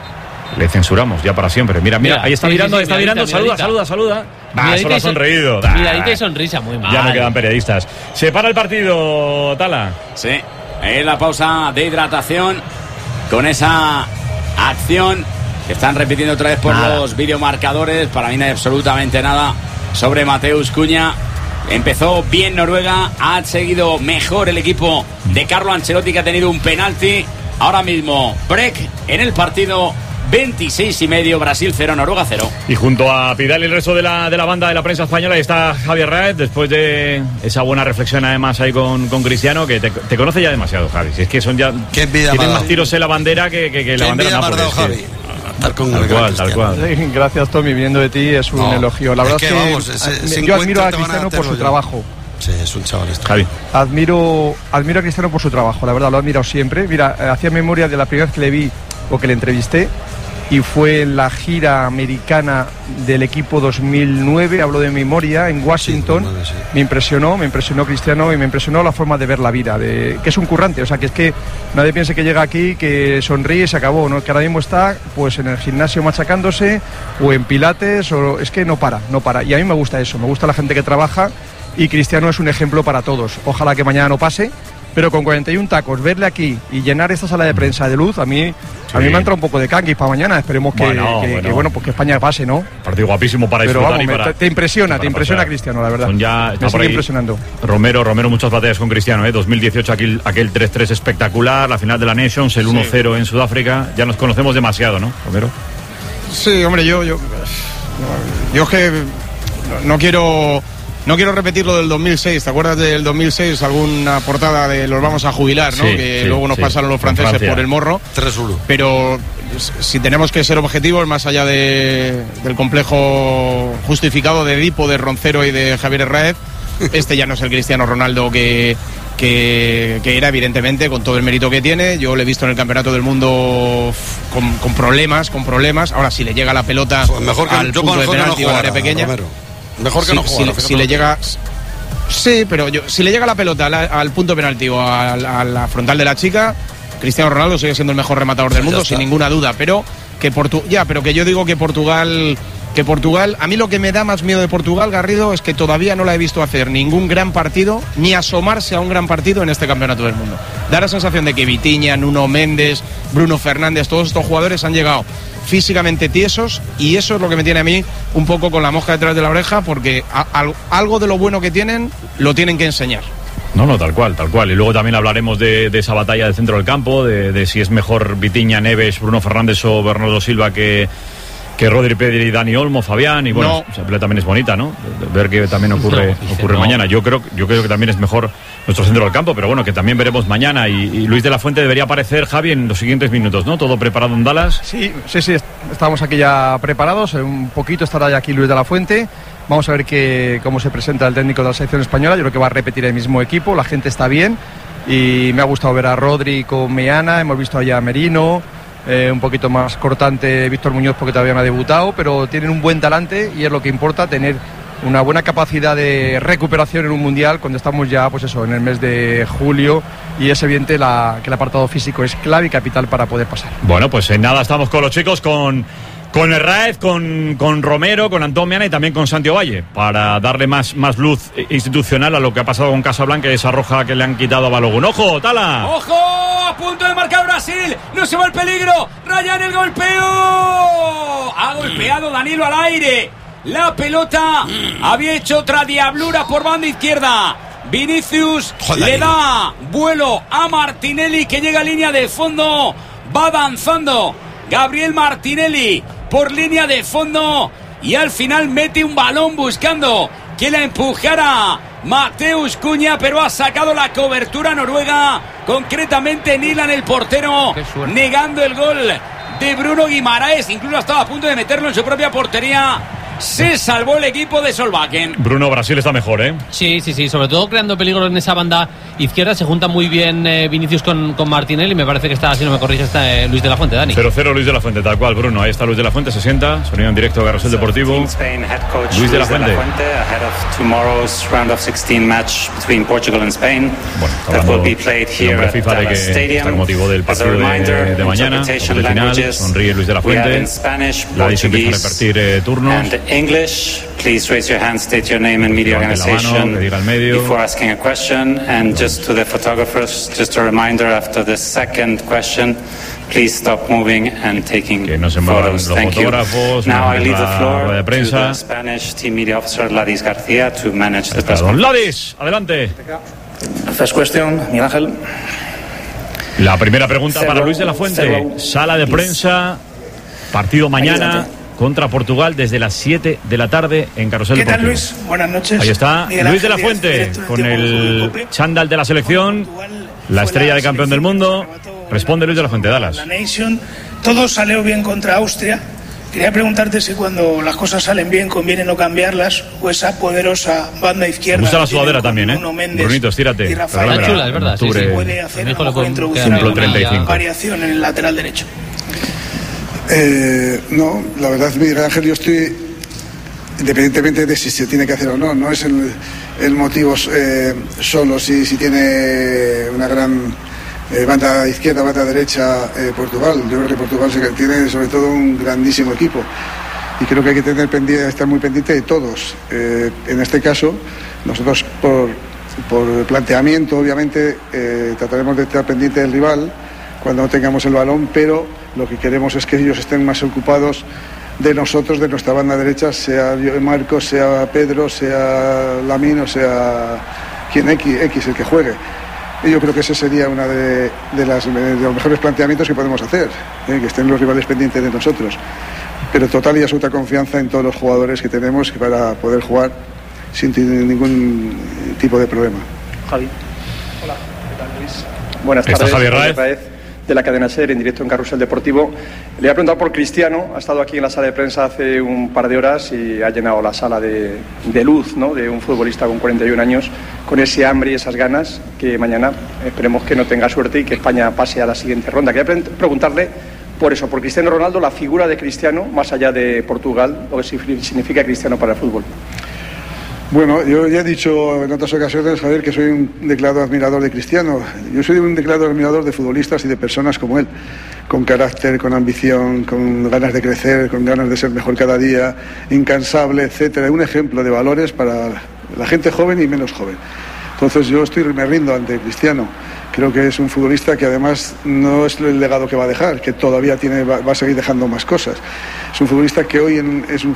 [SPEAKER 8] le censuramos ya para siempre. Mira, mira,
[SPEAKER 11] Mira,
[SPEAKER 8] ahí está
[SPEAKER 11] sí,
[SPEAKER 8] mirando,
[SPEAKER 11] sí, sí,
[SPEAKER 8] está
[SPEAKER 11] miradita,
[SPEAKER 8] mirando. Saluda,
[SPEAKER 11] miradita.
[SPEAKER 8] saluda, saluda. Ah,
[SPEAKER 11] Miradita
[SPEAKER 8] solo ha
[SPEAKER 11] y son-
[SPEAKER 8] sonreído.
[SPEAKER 11] Miradita y sonrisa, muy mal.
[SPEAKER 8] Ya no quedan periodistas. Se para el partido, Tala.
[SPEAKER 6] Sí, es la pausa de hidratación con esa acción que están repitiendo otra vez por
[SPEAKER 13] Nada.
[SPEAKER 6] los videomarcadores. Para mí no hay absolutamente nada sobre Mateus Cunha. Empezó bien Noruega, ha seguido mejor el equipo de Carlo Ancelotti, que ha tenido un penalti. Ahora mismo break en el partido, veintiséis y medio, Brasil cero, Noruega cero.
[SPEAKER 8] Y junto a Pidal y el resto de la, de la banda de la prensa española, ahí está Javier Raez, después de esa buena reflexión además ahí con, con Cristiano, que te, te conoce ya demasiado, Javi. Si es que son ya...
[SPEAKER 12] Qué envidia me ha
[SPEAKER 8] tienen
[SPEAKER 12] dado.
[SPEAKER 8] más tiros en la bandera que, que, que
[SPEAKER 12] Qué
[SPEAKER 8] la bandera
[SPEAKER 12] envidia me ha
[SPEAKER 8] Nápoles.
[SPEAKER 12] dado,
[SPEAKER 8] sí.
[SPEAKER 12] Javi. Tal, con
[SPEAKER 8] Tal
[SPEAKER 12] el gran
[SPEAKER 8] cual, tal
[SPEAKER 12] Cristiano.
[SPEAKER 8] cual.
[SPEAKER 15] Gracias, Tommy, viniendo de ti es un
[SPEAKER 12] No,
[SPEAKER 15] elogio. La
[SPEAKER 12] es
[SPEAKER 15] verdad
[SPEAKER 12] que,
[SPEAKER 15] es que,
[SPEAKER 12] vamos, ese-
[SPEAKER 15] eh,
[SPEAKER 12] ese
[SPEAKER 15] yo admiro
[SPEAKER 12] encuentro
[SPEAKER 15] a
[SPEAKER 12] te van a
[SPEAKER 15] Cristiano por
[SPEAKER 12] hacerlo
[SPEAKER 15] su
[SPEAKER 12] yo.
[SPEAKER 15] trabajo.
[SPEAKER 12] Sí, es un chaval esto.
[SPEAKER 8] Javi.
[SPEAKER 15] Admiro, admiro a Cristiano por su trabajo, la verdad, lo he admirado siempre. Mira, eh, hacía memoria de la primera vez que le vi o que le entrevisté, y fue en la gira americana del equipo dos mil nueve, hablo de memoria, en Washington.
[SPEAKER 12] Sí, dos mil nueve, sí.
[SPEAKER 15] Me impresionó, me impresionó Cristiano y me impresionó la forma de ver la vida, de, que es un currante, o sea, que es que nadie piense que llega aquí, que sonríe y se acabó, ¿no? Que ahora mismo está pues en el gimnasio machacándose o en pilates, o es que no para, no para. Y a mí me gusta eso, me gusta la gente que trabaja, y Cristiano es un ejemplo para todos. Ojalá que mañana no pase, pero con cuarenta y uno tacos, verle aquí y llenar esta sala de prensa de luz, a mí, a mí me ha entrado un poco de canguis para mañana. Esperemos que,
[SPEAKER 8] Bueno,
[SPEAKER 15] que,
[SPEAKER 8] bueno.
[SPEAKER 15] que, bueno, pues que España pase, ¿no?
[SPEAKER 8] Partido guapísimo para
[SPEAKER 15] Pero
[SPEAKER 8] disfrutar
[SPEAKER 15] vamos,
[SPEAKER 8] y
[SPEAKER 15] me-
[SPEAKER 8] para,
[SPEAKER 15] te, te impresiona,
[SPEAKER 8] y
[SPEAKER 15] te
[SPEAKER 8] para
[SPEAKER 15] impresiona
[SPEAKER 8] pasear.
[SPEAKER 15] Cristiano, la verdad.
[SPEAKER 8] Son ya, está
[SPEAKER 15] me
[SPEAKER 8] por
[SPEAKER 15] sigue
[SPEAKER 8] ahí
[SPEAKER 15] impresionando.
[SPEAKER 8] Romero, Romero, muchas batallas con Cristiano, ¿eh? dos mil dieciocho aquel, aquel tres tres espectacular, la final de la Nations, el uno cero en Sudáfrica. Ya nos conocemos demasiado, ¿no, Romero?
[SPEAKER 15] Sí, hombre, yo, yo, yo es que no quiero, no quiero repetir lo del dos mil seis. ¿Te acuerdas del dos mil seis? Alguna portada de los vamos a jubilar, ¿no?
[SPEAKER 12] Sí,
[SPEAKER 15] que
[SPEAKER 12] sí,
[SPEAKER 15] luego nos
[SPEAKER 12] sí.
[SPEAKER 15] pasaron los franceses por el morro.
[SPEAKER 12] tres uno.
[SPEAKER 15] Pero si tenemos que ser objetivos, más allá de, del complejo justificado de Edipo, de Roncero y de Javier Herráez, este ya no es el Cristiano Ronaldo que, que, que era, evidentemente, con todo el mérito que tiene. Yo lo he visto en el Campeonato del Mundo con, con problemas, con problemas. Ahora, si le llega la pelota
[SPEAKER 12] pues mejor que,
[SPEAKER 15] al
[SPEAKER 12] yo
[SPEAKER 15] punto de
[SPEAKER 12] mejor
[SPEAKER 15] penalti
[SPEAKER 12] que no
[SPEAKER 15] o al
[SPEAKER 12] jugara,
[SPEAKER 15] área pequeña,
[SPEAKER 12] Romero. Mejor que
[SPEAKER 15] si,
[SPEAKER 12] no jugara.
[SPEAKER 15] si, si le llega... Sí, pero yo, si le llega la pelota al, al punto de penalti o a, a la frontal de la chica, Cristiano Ronaldo sigue siendo el mejor rematador del mundo, sin ninguna duda. Pero que Portu ya, pero que yo digo que Portugal... que Portugal, a mí lo que me da más miedo de Portugal, Garrido, es que todavía no la he visto hacer ningún gran partido, ni asomarse a un gran partido en este Campeonato del Mundo. Da la sensación de que Vitinha, Nuno Méndez, Bruno Fernández, todos estos jugadores han llegado físicamente tiesos, y eso es lo que me tiene a mí un poco con la mosca detrás de la oreja, porque a, a, algo de lo bueno que tienen lo tienen que enseñar.
[SPEAKER 8] No, no, tal cual, tal cual. Y luego también hablaremos de, de esa batalla del centro del campo, de, de si es mejor Vitinha, Neves, Bruno Fernández o Bernardo Silva que... que Rodri, Pedri, Dani Olmo, Fabián, y bueno, no. Esa pelea también es bonita, ¿no? Ver qué también ocurre, no, ocurre no. mañana. Yo creo, yo creo que también es mejor nuestro centro del campo, pero bueno, que también veremos mañana. Y, y Luis de la Fuente debería aparecer, Javi, en los siguientes minutos, ¿no? Todo preparado en Dallas.
[SPEAKER 15] Sí, sí, sí, estamos aquí ya preparados. Un poquito estará ya aquí Luis de la Fuente. Vamos a ver que, cómo se presenta el técnico de la selección española. Yo creo que va a repetir el mismo equipo. La gente está bien y me ha gustado ver a Rodri con Meana. Hemos visto allá a Merino. Eh, un poquito más cortante Víctor Muñoz porque todavía no ha debutado, pero tienen un buen talante y es lo que importa, tener una buena capacidad de recuperación en un mundial cuando estamos ya, pues eso, en el mes de julio, y es evidente la, que el apartado físico es clave y capital para poder pasar.
[SPEAKER 8] Bueno, pues en nada estamos con los chicos, con... Con Herráez, con, con Romero, con Antón Meana y también con Santi Ovalle, para darle más, más luz institucional a lo que ha pasado con Casablanca y esa roja que le han quitado a Balogun. ¡Ojo, Tala!
[SPEAKER 6] ¡Ojo! A punto de marcar Brasil. ¡No se va el peligro! ¡Rayan el golpeo! Ha golpeado Danilo al aire. La pelota había hecho otra diablura por banda izquierda. Vinicius Joder. Le da vuelo a Martinelli, que llega a línea de fondo. Va avanzando Gabriel Martinelli por línea de fondo y al final mete un balón buscando que la empujara Mateus Cunha, pero ha sacado la cobertura noruega, concretamente Nilan, el portero, negando el gol de Bruno Guimaraes. Incluso estaba a punto de meterlo en su propia portería. Se salvó el equipo de Solbakken.
[SPEAKER 8] Bruno, Brasil está mejor, ¿eh?
[SPEAKER 11] Sí, sí, sí, sobre todo creando peligro en esa banda izquierda. Se junta muy bien eh, Vinicius con, con Martinelli, y me parece que está, si no me corrige, está eh, Luis de la Fuente, Dani.
[SPEAKER 8] cero cero Luis de la Fuente, tal cual, Bruno. Ahí está Luis de la Fuente, se sienta, sonido en directo de Carrusel Deportivo. Luis de la Fuente. Bueno, está hablando el nombre FIFA de que está con motivo del partido de, de mañana, de final. Sonríe Luis de la Fuente. La dice empieza a repartir eh, turnos.
[SPEAKER 19] English, please raise your hand, state your name and media organization before asking a question. And just to the photographers, just a reminder, after the second question, please stop moving and taking
[SPEAKER 8] que no se
[SPEAKER 19] photos.
[SPEAKER 8] Los
[SPEAKER 19] Thank you.
[SPEAKER 8] Now
[SPEAKER 19] I leave the floor
[SPEAKER 8] de prensa.
[SPEAKER 19] to the Spanish team media officer, Ladis García, to manage the press
[SPEAKER 8] conference. Ladis, adelante.
[SPEAKER 20] First question, Miguel Ángel.
[SPEAKER 8] La primera pregunta para Luis de la Fuente. Sala de prensa, partido mañana contra Portugal desde las siete de la tarde en Carrusel
[SPEAKER 20] Deportivo.
[SPEAKER 8] ¿Qué tal,
[SPEAKER 20] Luis? Buenas noches.
[SPEAKER 8] Ahí está
[SPEAKER 20] Miguel
[SPEAKER 8] Luis de la
[SPEAKER 20] Ángel
[SPEAKER 8] Fuente con el chándal de la selección, la estrella de campeón del mundo. Responde Luis de la Fuente, Dallas.
[SPEAKER 20] La Nation, todo salió bien contra Austria. Quería preguntarte si cuando las cosas salen bien conviene no cambiarlas, o esa poderosa banda izquierda.
[SPEAKER 8] Me gusta la sudadera también, ¿eh? Brunito, estírate.
[SPEAKER 20] Está
[SPEAKER 11] chula, es verdad.
[SPEAKER 20] Sí,
[SPEAKER 11] sí,
[SPEAKER 20] sí. Puede hacer
[SPEAKER 11] a
[SPEAKER 20] una introducción,
[SPEAKER 8] treinta y cinco.
[SPEAKER 20] Variación en el lateral derecho.
[SPEAKER 21] Eh, no, la verdad, Miguel Ángel, yo estoy, independientemente de si se tiene que hacer o no, no es el, el motivo eh, solo si, si tiene una gran eh, banda izquierda, banda derecha eh, Portugal. Yo creo que Portugal tiene sobre todo un grandísimo equipo y creo que hay que tener pendiente, estar muy pendiente de todos. Eh, en este caso, nosotros por, por planteamiento, obviamente, eh, trataremos de estar pendiente del rival cuando no tengamos el balón, pero lo que queremos es que ellos estén más ocupados de nosotros, de nuestra banda derecha, sea Marcos, sea Pedro, sea Lamine, sea quien X, X el que juegue. Y yo creo que ese sería uno de, de, las, de los mejores planteamientos que podemos hacer, ¿eh? Que estén los rivales pendientes de nosotros. pero total y absoluta confianza en todos los jugadores que tenemos para poder jugar sin ningún tipo de problema.
[SPEAKER 16] Javi. Hola, ¿qué tal, Luis? Buenas tardes.
[SPEAKER 2] Javier Raez,
[SPEAKER 16] de la cadena SER en directo en Carrusel Deportivo. Le voy a preguntar por Cristiano. Ha estado aquí en la sala de prensa hace un par de horas y ha llenado la sala de, de luz, ¿no?, de un futbolista con cuarenta y un años, con ese hambre y esas ganas que mañana esperemos que no tenga suerte y que España pase a la siguiente ronda. Quería preguntarle por eso, por Cristiano Ronaldo, la figura de Cristiano, más allá de Portugal, lo que significa Cristiano para el fútbol.
[SPEAKER 21] Bueno, yo ya he dicho en otras ocasiones, Javier, que soy un declarado admirador de Cristiano. Yo soy un declarado admirador de futbolistas y de personas como él, con carácter, con ambición, con ganas de crecer, con ganas de ser mejor cada día, incansable, etcétera. Un ejemplo de valores para la gente joven y menos joven. Entonces yo estoy, me rindo ante Cristiano. Creo que es un futbolista que además no es el legado que va a dejar, que todavía tiene, va, va a seguir dejando más cosas. Es un futbolista que hoy en, es un,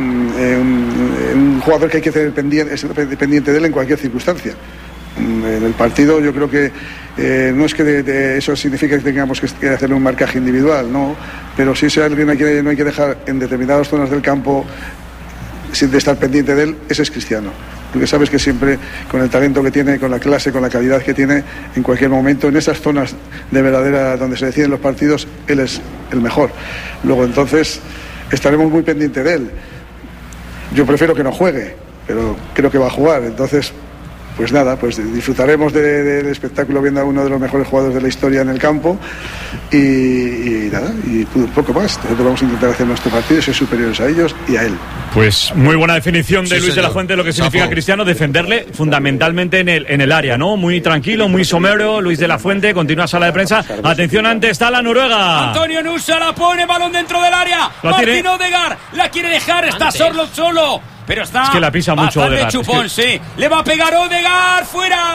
[SPEAKER 21] un, un jugador que hay que ser pendiente, pendiente de él en cualquier circunstancia. En el partido yo creo que eh, no es que de, de eso significa que tengamos que, que hacerle un marcaje individual, no, pero si ese alguien hay que, no hay que dejar en determinadas zonas del campo sin de estar pendiente de él, ese es Cristiano. Porque sabes que siempre, con el talento que tiene, con la clase, con la calidad que tiene, en cualquier momento, en esas zonas de verdadera donde se deciden los partidos, él es el mejor. Luego entonces estaremos muy pendientes de él. Yo prefiero que no juegue, pero creo que va a jugar. Entonces, pues nada, pues disfrutaremos del de, de espectáculo viendo a uno de los mejores jugadores de la historia en el campo y, y nada, y poco más. Nosotros vamos a intentar hacer nuestro partido y ser superiores a ellos y a él.
[SPEAKER 2] Pues muy buena definición de
[SPEAKER 12] sí,
[SPEAKER 2] Luis
[SPEAKER 12] señor.
[SPEAKER 2] de la Fuente, lo que significa
[SPEAKER 12] Chapo.
[SPEAKER 2] Cristiano, defenderle fundamentalmente en el, en el área, ¿no? Muy tranquilo, muy somero. Luis de la Fuente, continúa sala de prensa. Atención, antes está la Noruega.
[SPEAKER 6] Antonio Nusa la pone, balón dentro del área.
[SPEAKER 2] La
[SPEAKER 6] Martín
[SPEAKER 2] tiene.
[SPEAKER 6] Odegaard la quiere dejar, está
[SPEAKER 11] Antes.
[SPEAKER 6] solo solo. Pero está
[SPEAKER 2] Es que la pisa mucho
[SPEAKER 6] bastante
[SPEAKER 2] Odegaard,
[SPEAKER 6] chupón,
[SPEAKER 2] es que-
[SPEAKER 6] sí. Le va a pegar Odegaard,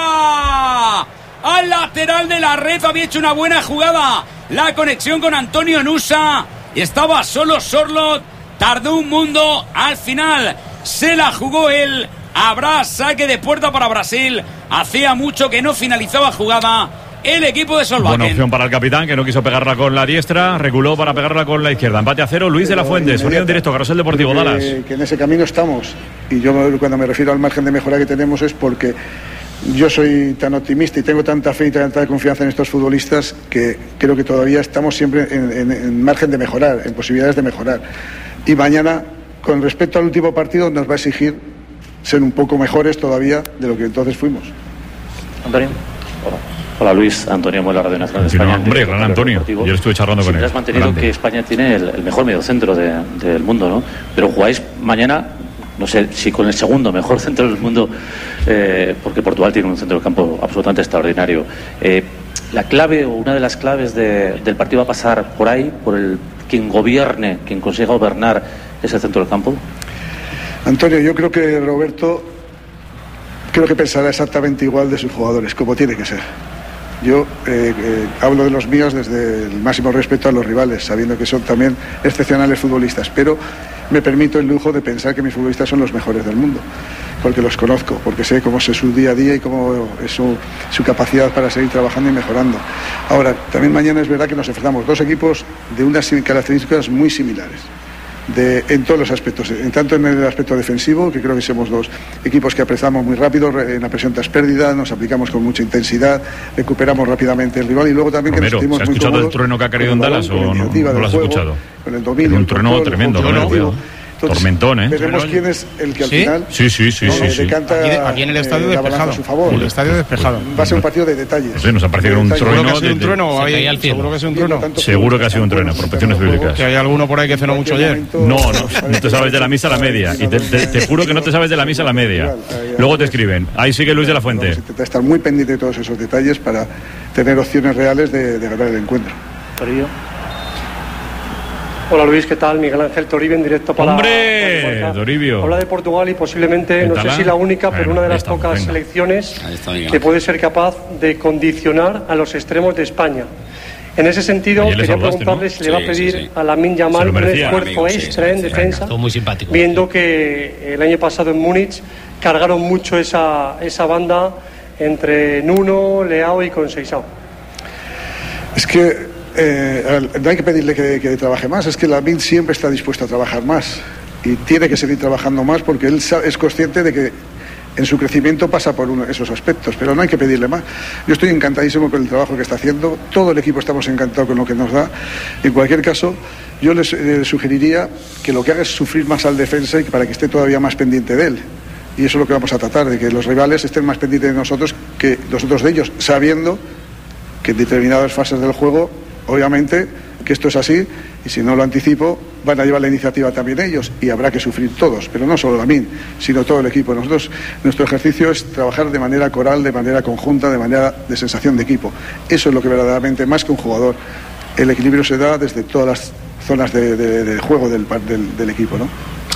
[SPEAKER 6] fuera. Al lateral de la red había hecho una buena jugada. La conexión con Antonio Nusa. Y estaba solo Sorloth. Tardó un mundo. Al final se la jugó él. Habrá saque de puerta para Brasil. Hacía mucho que no finalizaba jugada el equipo de Solbakken.
[SPEAKER 2] Buena opción para el capitán, que no quiso pegarla con la diestra, reculó para pegarla con la izquierda. Empate a cero, Luis de la Fuente, sonido en directo, Carrusel Deportivo,
[SPEAKER 21] Creo
[SPEAKER 2] Dallas.
[SPEAKER 21] que, que en ese camino estamos. Y yo cuando me refiero al margen de mejora que tenemos es porque yo soy tan optimista y tengo tanta fe y tanta confianza en estos futbolistas que creo que todavía estamos siempre en, en, en margen de mejorar, en posibilidades de mejorar. Y mañana, con respecto al último partido, nos va a exigir ser un poco mejores todavía de lo que entonces fuimos.
[SPEAKER 22] Antonio. Hola. Hola Luis, Antonio Muela, Radio Nacional de
[SPEAKER 2] Sí,
[SPEAKER 22] España.
[SPEAKER 2] no, hombre, gran Antonio. Yo estuve charlando con
[SPEAKER 22] Siempre
[SPEAKER 2] él.
[SPEAKER 22] has mantenido
[SPEAKER 2] Grande.
[SPEAKER 22] que España tiene el, el mejor mediocentro de, del mundo, ¿no? Pero jugáis mañana, no sé si con el segundo mejor centro del mundo, eh, porque Portugal tiene un centro del campo absolutamente extraordinario. Eh, la clave o una de las claves de, del partido va a pasar por ahí, por el quien gobierne, quien consiga gobernar ese centro del campo.
[SPEAKER 21] Antonio, yo creo que Roberto creo que pensará exactamente igual de sus jugadores, como tiene que ser. Yo eh, eh, hablo de los míos desde el máximo respeto a los rivales, sabiendo que son también excepcionales futbolistas, pero me permito el lujo de pensar que mis futbolistas son los mejores del mundo, porque los conozco, porque sé cómo es su día a día y cómo es su, su capacidad para seguir trabajando y mejorando. Ahora, también mañana es verdad que nos enfrentamos dos equipos de unas características muy similares. De, en todos los aspectos, en tanto en el aspecto defensivo, que creo que somos dos equipos que aprezamos muy rápido en la presión tras pérdida, nos aplicamos con mucha intensidad, recuperamos rápidamente el rival y luego también
[SPEAKER 2] Romero,
[SPEAKER 21] que nos
[SPEAKER 2] ¿se ha
[SPEAKER 21] sentimos muy
[SPEAKER 2] escuchado el
[SPEAKER 21] cómodos
[SPEAKER 2] trueno que ha caído
[SPEAKER 21] con
[SPEAKER 2] en
[SPEAKER 21] el
[SPEAKER 2] Dallas
[SPEAKER 21] balón,
[SPEAKER 2] o
[SPEAKER 21] con la
[SPEAKER 2] no,
[SPEAKER 21] iniciativa
[SPEAKER 2] no
[SPEAKER 21] del
[SPEAKER 2] lo has
[SPEAKER 21] juego,
[SPEAKER 2] escuchado?
[SPEAKER 21] con el dominio,
[SPEAKER 2] Es un
[SPEAKER 21] el
[SPEAKER 2] trueno
[SPEAKER 21] control,
[SPEAKER 2] tremendo,
[SPEAKER 21] el
[SPEAKER 2] Romero,
[SPEAKER 21] objetivo.
[SPEAKER 2] cuidado.
[SPEAKER 21] Entonces,
[SPEAKER 2] Tormentón, ¿eh?
[SPEAKER 21] Veremos quién es el que al
[SPEAKER 2] ¿Sí?
[SPEAKER 21] final
[SPEAKER 2] Sí, sí, sí,
[SPEAKER 21] ¿no?
[SPEAKER 2] sí,
[SPEAKER 21] Eh,
[SPEAKER 2] sí.
[SPEAKER 21] decanta
[SPEAKER 23] Aquí, aquí en el estadio
[SPEAKER 21] eh, la balanza
[SPEAKER 23] despejado.
[SPEAKER 21] a su favor.
[SPEAKER 23] El estadio despejado.
[SPEAKER 21] Va a ser un partido de detalles.
[SPEAKER 2] No sé, nos ha parecido que era un
[SPEAKER 21] Detalles.
[SPEAKER 2] trueno.
[SPEAKER 23] Seguro que ha sido un
[SPEAKER 2] de-
[SPEAKER 23] trueno.
[SPEAKER 2] de-
[SPEAKER 23] hay-
[SPEAKER 11] caía al cielo.
[SPEAKER 23] seguro que ha sido un trueno.
[SPEAKER 2] Seguro que ha sido un trueno, por peticiones bíblicas.
[SPEAKER 23] Que hay alguno por ahí que cenó mucho ayer.
[SPEAKER 2] No, no, no te sabes de la misa a la media. Y te, te- te juro que no te sabes de la misa a la media. Luego te escriben. Ahí sigue Luis de la Fuente.
[SPEAKER 21] Intentar estar muy pendiente de todos esos detalles para tener opciones reales de, de ganar el encuentro.
[SPEAKER 24] Toribio. Hola Luis, ¿qué tal? Miguel Ángel Toribio en directo para...
[SPEAKER 2] ¡Hombre!
[SPEAKER 24] para Marca.
[SPEAKER 2] Toribio.
[SPEAKER 24] Habla de Portugal y posiblemente, no sé
[SPEAKER 2] Cuéntala.
[SPEAKER 24] si la única, pero
[SPEAKER 2] Bueno,
[SPEAKER 24] una de
[SPEAKER 2] ahí
[SPEAKER 24] las
[SPEAKER 2] estamos,
[SPEAKER 24] pocas
[SPEAKER 2] venga.
[SPEAKER 24] selecciones
[SPEAKER 2] Ahí está Miguel
[SPEAKER 24] que
[SPEAKER 2] Ángel.
[SPEAKER 24] puede ser capaz de condicionar a los extremos de España. En ese sentido,
[SPEAKER 2] Ayer le
[SPEAKER 24] quería
[SPEAKER 2] saludaste,
[SPEAKER 24] preguntarle
[SPEAKER 2] ¿no?
[SPEAKER 24] si le va a
[SPEAKER 2] Sí,
[SPEAKER 24] pedir
[SPEAKER 2] sí, sí.
[SPEAKER 24] a Lamine
[SPEAKER 2] Se
[SPEAKER 24] Yamal
[SPEAKER 2] lo
[SPEAKER 24] un
[SPEAKER 2] merecía.
[SPEAKER 24] esfuerzo
[SPEAKER 2] Amigo, sí,
[SPEAKER 24] extra
[SPEAKER 2] sí,
[SPEAKER 24] en
[SPEAKER 2] sí.
[SPEAKER 24] defensa,
[SPEAKER 11] Todo muy simpático.
[SPEAKER 24] viendo que el año pasado en Múnich cargaron mucho esa, esa banda entre Nuno, Leao y Conceição.
[SPEAKER 21] Es que Eh, no hay que pedirle que, que trabaje más, es que Lamine siempre está dispuesto a trabajar más y tiene que seguir trabajando más porque él es consciente de que en su crecimiento pasa por uno, esos aspectos, pero no hay que pedirle más. Yo estoy encantadísimo con el trabajo que está haciendo, todo el equipo estamos encantados con lo que nos da. En cualquier caso, yo les eh, sugeriría que lo que haga es sufrir más al defensa y que para que esté todavía más pendiente de él. Y eso es lo que vamos a tratar, de que los rivales estén más pendientes de nosotros que nosotros de ellos, sabiendo que en determinadas fases del juego, obviamente, que esto es así, y si no lo anticipo, van a llevar la iniciativa también ellos, y habrá que sufrir todos, pero no solo Lamine, sino todo el equipo. Nosotros, nuestro ejercicio es trabajar de manera coral, de manera conjunta, de manera de sensación de equipo. Eso es lo que verdaderamente, más que un jugador, el equilibrio se da desde todas las zonas de, de, de juego del, del, del equipo, ¿no?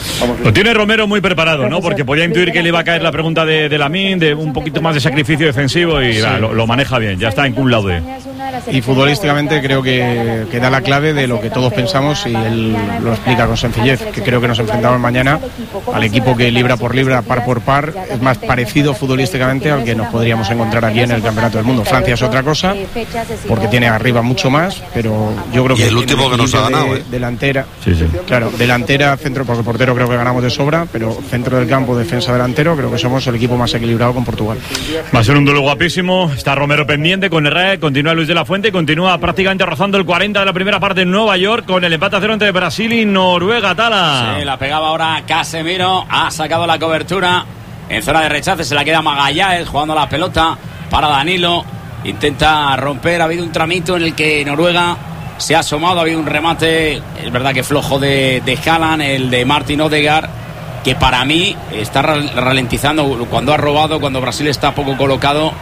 [SPEAKER 2] Lo tiene Romero muy preparado, ¿no? Porque podía intuir que le iba a caer la pregunta de, de Lamine, de un poquito más de sacrificio defensivo y sí. va, lo, lo maneja bien, ya está en cum laude.
[SPEAKER 23] Y futbolísticamente creo que, que da la clave de lo que todos pensamos y él lo explica con sencillez, que creo que nos enfrentamos mañana al equipo que libra por libra, par por par, es más parecido futbolísticamente al que nos podríamos encontrar aquí en el Campeonato del Mundo. Francia es otra cosa, porque tiene arriba mucho más, pero yo creo que...
[SPEAKER 12] Y el último que nos ha ganado, ¿eh?
[SPEAKER 23] Delantera,
[SPEAKER 2] sí, sí.
[SPEAKER 23] claro, delantera, centro, porque portero creo que ganamos de sobra, pero centro del campo, defensa, delantero, creo que somos el equipo más equilibrado con Portugal.
[SPEAKER 2] Va a ser un duelo guapísimo, está Romero pendiente con Herrera, continúa Luis de la Fuente, continúa prácticamente rozando el cuarenta de la primera parte en Nueva York con el empate a cero entre Brasil y Noruega. Tala.
[SPEAKER 6] Sí, la pegaba ahora Casemiro, ha sacado la cobertura en zona de rechace, se la queda Magallanes jugando la pelota para Danilo, intenta romper, ha habido un tramito en el que Noruega se ha asomado, ha habido un remate, es verdad que flojo de, de Haaland, el de Martin Odegaard, que para mí está ralentizando cuando ha robado, cuando Brasil está poco colocado,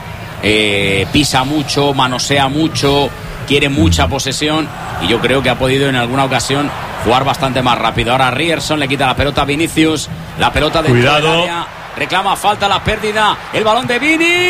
[SPEAKER 6] eh, pisa mucho, manosea mucho, quiere mucha posesión y yo creo que ha podido en alguna ocasión jugar bastante más rápido. Ahora Ryerson le quita la pelota a Vinicius, la pelota dentro del área, reclama falta, la pérdida, el balón de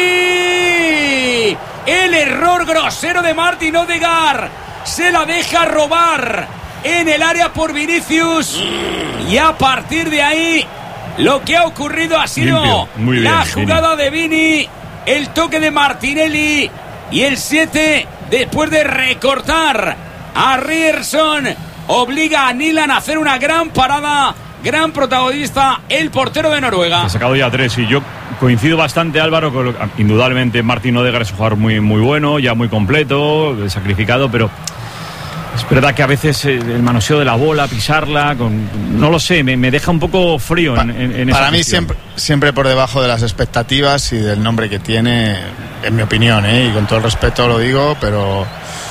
[SPEAKER 6] Vini, el error grosero de Martin Odegaard, se la deja robar en el área por Vinicius y a partir de ahí lo que ha ocurrido ha sido bien, la jugada Vini. de Vini, el toque de Martinelli y el siete después de recortar a Ryerson obliga a Nilan a hacer una gran parada, gran protagonista el portero de Noruega.
[SPEAKER 2] Ha sacado ya tres y yo coincido bastante, Álvaro, con lo, indudablemente Martin Odegaard es un jugador muy, muy bueno, ya muy completo, sacrificado, pero es verdad que a veces el manoseo de la bola, pisarla, con, no lo sé, me, me deja un poco frío en, en, en
[SPEAKER 10] Para
[SPEAKER 2] esa
[SPEAKER 10] mí
[SPEAKER 2] cuestión.
[SPEAKER 10] siempre, siempre por debajo de las expectativas y del nombre que tiene, en mi opinión, ¿eh? Y con todo el respeto lo digo, pero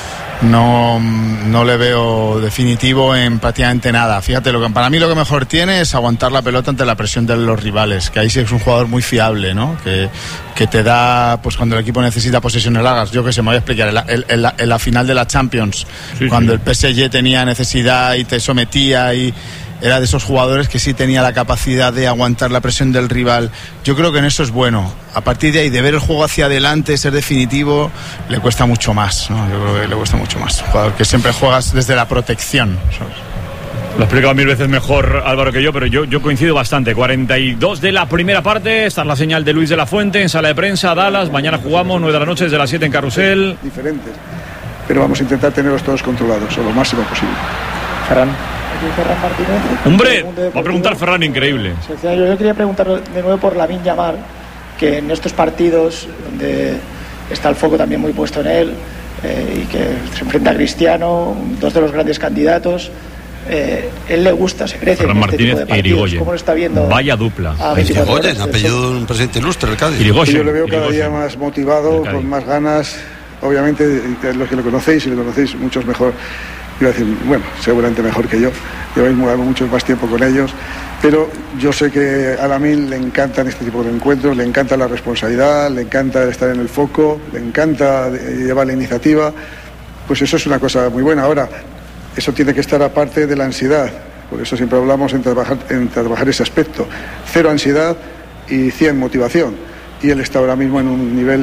[SPEAKER 10] no, no le veo definitivo en prácticamente nada. Fíjate, lo que para mí lo que mejor tiene es aguantar la pelota ante la presión de los rivales, que ahí sí es un jugador muy fiable, ¿no? Que, que te da, pues cuando el equipo necesita posesiones largas, yo que sé, me voy a explicar, en la, en la, en la final de la Champions, sí, cuando sí. el P S G tenía necesidad y te sometía y era de esos jugadores que sí tenía la capacidad de aguantar la presión del rival. Yo creo que en eso es bueno. A partir de ahí, de ver el juego hacia adelante, ser definitivo, le cuesta mucho más, ¿no? Yo creo que le cuesta mucho más. Un jugador que siempre juegas desde la protección, ¿sabes?
[SPEAKER 2] Lo he explicado mil veces mejor Álvaro que yo, pero yo, yo coincido bastante. cuarenta y dos de la primera parte, esta es la señal de Luis de la Fuente en sala de prensa, Dallas. Mañana jugamos nueve de la noche desde las siete en Carrusel.
[SPEAKER 21] Diferentes, pero vamos a intentar tenerlos todos controlados, o lo máximo posible.
[SPEAKER 1] Ferran. Ferran Martínez.
[SPEAKER 2] Hombre, va a preguntar Ferran, increíble.
[SPEAKER 1] Yo, yo quería preguntar de nuevo por Lamine Yamal, que en estos partidos donde está el foco también muy puesto en él eh, y que se enfrenta a Cristiano, dos de los grandes candidatos, eh, él le gusta, se crece
[SPEAKER 2] Ferran
[SPEAKER 1] en este
[SPEAKER 2] Martínez
[SPEAKER 1] tipo de partidos.
[SPEAKER 2] Irigoyen.
[SPEAKER 1] ¿Cómo lo está viendo?
[SPEAKER 2] Vaya dupla.
[SPEAKER 12] Irigoyen, apellido de un presidente ilustre, el Cádiz.
[SPEAKER 21] Irigoyen, yo le veo cada día más motivado, con más ganas. Obviamente, los que lo conocéis, y lo conocéis muchos mejor, iba a decir, bueno, seguramente mejor que yo, lleváis mucho más tiempo con ellos, pero yo sé que a Lamine le encantan este tipo de encuentros, le encanta la responsabilidad, le encanta estar en el foco, le encanta llevar la iniciativa, pues eso es una cosa muy buena. Ahora, eso tiene que estar aparte de la ansiedad, por eso siempre hablamos en trabajar, en trabajar ese aspecto, cero ansiedad y cien motivación, y él está ahora mismo en un nivel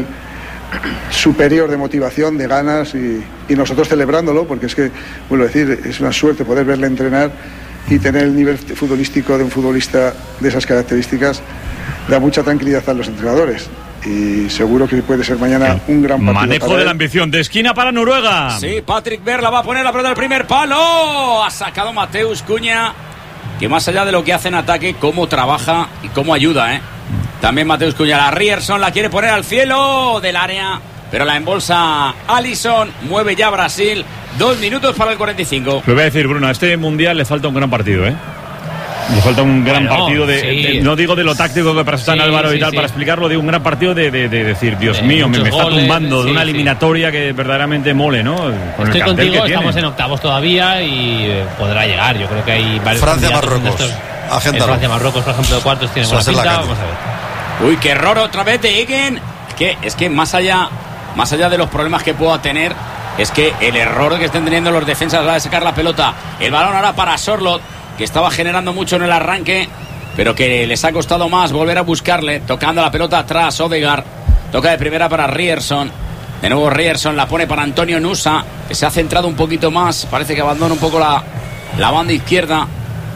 [SPEAKER 21] superior de motivación, de ganas y, y nosotros celebrándolo, porque es que, vuelvo a decir, es una suerte poder verle entrenar y tener el nivel futbolístico de un futbolista de esas características, da mucha tranquilidad a los entrenadores y seguro que puede ser mañana un gran partido.
[SPEAKER 2] Manejo de la ambición, de esquina para Noruega.
[SPEAKER 6] Sí, Patrick Berla va a poner la pelota del primer palo. Ha sacado Mateus Cunha, que más allá de lo que hace en ataque, cómo trabaja y cómo ayuda, ¿eh? También Mateus Cunha, la Ryerson la quiere poner al cielo del área, pero la embolsa Alisson, mueve ya Brasil. Dos minutos para el cuarenta y cinco.
[SPEAKER 2] Lo voy a decir, Bruno, a este Mundial le falta un gran partido, ¿eh? Le falta un gran
[SPEAKER 11] bueno,
[SPEAKER 2] partido de,
[SPEAKER 11] sí.
[SPEAKER 2] de, no digo de lo táctico que presentan
[SPEAKER 11] sí,
[SPEAKER 2] Álvaro
[SPEAKER 11] sí,
[SPEAKER 2] y tal,
[SPEAKER 11] sí.
[SPEAKER 2] para explicarlo, digo un gran partido de, de, de decir, Dios
[SPEAKER 11] de
[SPEAKER 2] mío, me, me está
[SPEAKER 11] goles,
[SPEAKER 2] tumbando
[SPEAKER 11] sí,
[SPEAKER 2] de una
[SPEAKER 11] sí.
[SPEAKER 2] eliminatoria que verdaderamente mole, ¿no? Con
[SPEAKER 11] Estoy
[SPEAKER 2] el
[SPEAKER 11] contigo,
[SPEAKER 2] que
[SPEAKER 11] estamos
[SPEAKER 2] tiene.
[SPEAKER 11] en octavos todavía y eh, podrá llegar. Yo creo que hay varios.
[SPEAKER 12] Francia,
[SPEAKER 11] candidatos
[SPEAKER 12] Marruecos.
[SPEAKER 11] en estos-
[SPEAKER 12] Agéndalo.
[SPEAKER 11] en Francia, Marruecos, por ejemplo, de cuartos tiene buena
[SPEAKER 12] Esa es la
[SPEAKER 11] pinta.
[SPEAKER 12] caña.
[SPEAKER 11] Vamos a ver.
[SPEAKER 6] Uy, qué error otra vez de Egan. Que es que más allá, más allá de los problemas que pueda tener, es que el error que estén teniendo los defensas a la hora de sacar la pelota. El balón ahora para Sorloth, que estaba generando mucho en el arranque, pero que les ha costado más volver a buscarle, tocando la pelota atrás. Odegaard toca de primera para Ryerson. De nuevo Ryerson la pone para Antonio Nusa, que se ha centrado un poquito más, parece que abandona un poco la, la banda izquierda.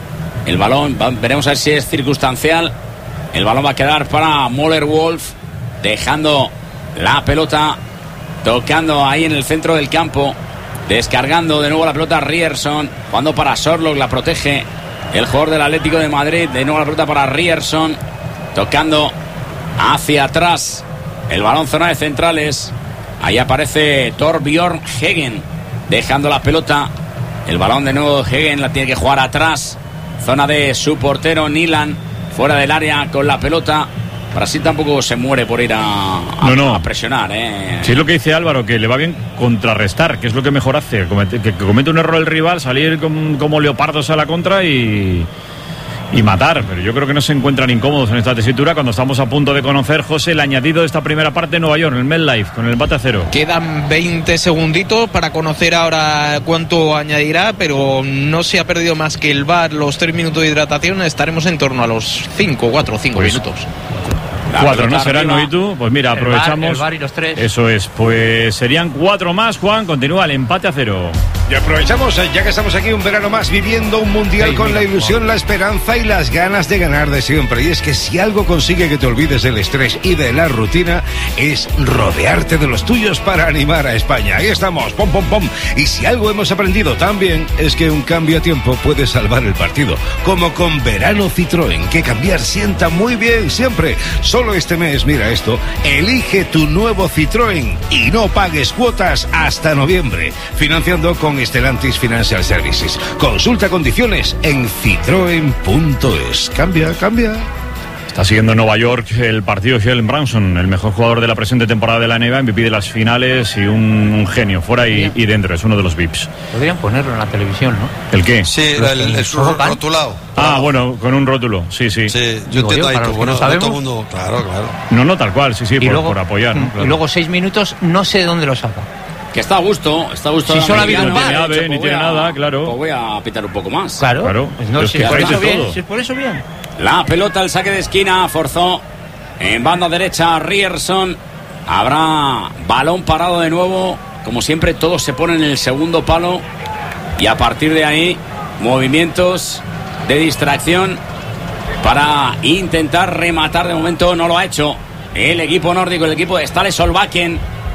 [SPEAKER 6] El balón, va, veremos a ver si es circunstancial. El balón va a quedar para Moller-Wolf, dejando la pelota, tocando ahí en el centro del campo, descargando de nuevo la pelota Ryerson, jugando para Sorloth, la protege el jugador del Atlético de Madrid. De nuevo la pelota para Ryerson, tocando hacia atrás el balón, zona de centrales. Ahí aparece Torbjørn Hegen, dejando la pelota. El balón de nuevo Hegen la tiene que jugar atrás, zona de su portero Nilan, fuera del área con la pelota. Brasil tampoco se muere por ir a, a,
[SPEAKER 2] No, no.
[SPEAKER 6] a presionar, ¿eh?
[SPEAKER 2] Sí, es lo que dice Álvaro, que le va bien contrarrestar, que es lo que mejor hace, comete- que, que comete un error el rival, salir com- como leopardos a la contra y, y matar. Pero yo creo que no se encuentran incómodos en esta tesitura cuando estamos a punto de conocer, José, el añadido de esta primera parte en Nueva York, en el MetLife, con el empate a cero.
[SPEAKER 9] Quedan veinte segunditos para conocer ahora cuánto añadirá, pero no se ha perdido más que el V A R, los tres minutos de hidratación. Estaremos en torno a los cinco, cuatro o cinco
[SPEAKER 2] Pues,
[SPEAKER 9] minutos.
[SPEAKER 2] Cuatro, ¿no? Será, ¿no? ¿Y tú? Pues mira,
[SPEAKER 11] El V A R,
[SPEAKER 2] aprovechamos.
[SPEAKER 11] el V A R y los tres.
[SPEAKER 2] Eso es, pues serían cuatro más, Juan. Continúa el empate a cero.
[SPEAKER 7] Y aprovechamos, eh, ya que estamos aquí un verano más viviendo un mundial
[SPEAKER 11] Ay,
[SPEAKER 7] con
[SPEAKER 11] mira,
[SPEAKER 7] la ilusión, la esperanza y las ganas de ganar de siempre. Y es que si algo consigue que te olvides del estrés y de la rutina, es rodearte de los tuyos para animar a España. Ahí estamos, pom, pom, pom. Y si algo hemos aprendido también, es que un cambio a tiempo puede salvar el partido. Como con Verano Citroën, que cambiar sienta muy bien siempre. Solo este mes, mira esto, elige tu nuevo Citroën y no pagues cuotas hasta noviembre, financiando con Stellantis Financial Services. Consulta condiciones en citroen punto es. Cambia, cambia.
[SPEAKER 2] Está siguiendo en Nueva York el partido Jalen Brunson, el mejor jugador de la presente temporada de la N B A, M V P de las finales y un, un genio, fuera y, y dentro, es uno de los V I Ps.
[SPEAKER 11] Podrían ponerlo en la televisión, ¿no?
[SPEAKER 2] ¿El qué?
[SPEAKER 12] Sí, el, el rotulado.
[SPEAKER 2] Ah, bueno, con un rótulo, sí, sí.
[SPEAKER 12] Sí, yo
[SPEAKER 11] Digo
[SPEAKER 12] entiendo
[SPEAKER 11] yo,
[SPEAKER 12] ahí
[SPEAKER 11] para
[SPEAKER 12] que
[SPEAKER 11] los que
[SPEAKER 12] bueno,
[SPEAKER 11] no
[SPEAKER 12] no todo el
[SPEAKER 11] sabemos.
[SPEAKER 12] mundo, claro, claro.
[SPEAKER 2] No, no, tal cual, sí, sí,
[SPEAKER 11] Y
[SPEAKER 2] por,
[SPEAKER 11] luego-
[SPEAKER 2] por apoyar. ¿no? Claro.
[SPEAKER 11] Y luego seis minutos, no sé de dónde lo saca.
[SPEAKER 6] Que está a gusto, está a gusto.
[SPEAKER 11] Si
[SPEAKER 6] el
[SPEAKER 11] solo ha habido un
[SPEAKER 6] americano.
[SPEAKER 11] par.
[SPEAKER 2] No tiene ave,
[SPEAKER 6] Pues
[SPEAKER 2] ni
[SPEAKER 6] voy
[SPEAKER 2] tiene
[SPEAKER 6] a-
[SPEAKER 2] nada, claro.
[SPEAKER 6] Pues voy a pitar un poco más.
[SPEAKER 11] Claro.
[SPEAKER 2] Claro.
[SPEAKER 11] Pues no,
[SPEAKER 2] Pero es
[SPEAKER 11] si
[SPEAKER 2] que
[SPEAKER 11] es por
[SPEAKER 2] parece
[SPEAKER 11] eso bien,
[SPEAKER 2] todo.
[SPEAKER 11] si es por eso bien.
[SPEAKER 6] La pelota, el saque de esquina, forzó en banda derecha Ryerson. Habrá balón parado de nuevo. Como siempre, todos se ponen en el segundo palo. Y a partir de ahí, movimientos de distracción para intentar rematar. De momento no lo ha hecho el equipo nórdico, el equipo de Ståle Solbakken.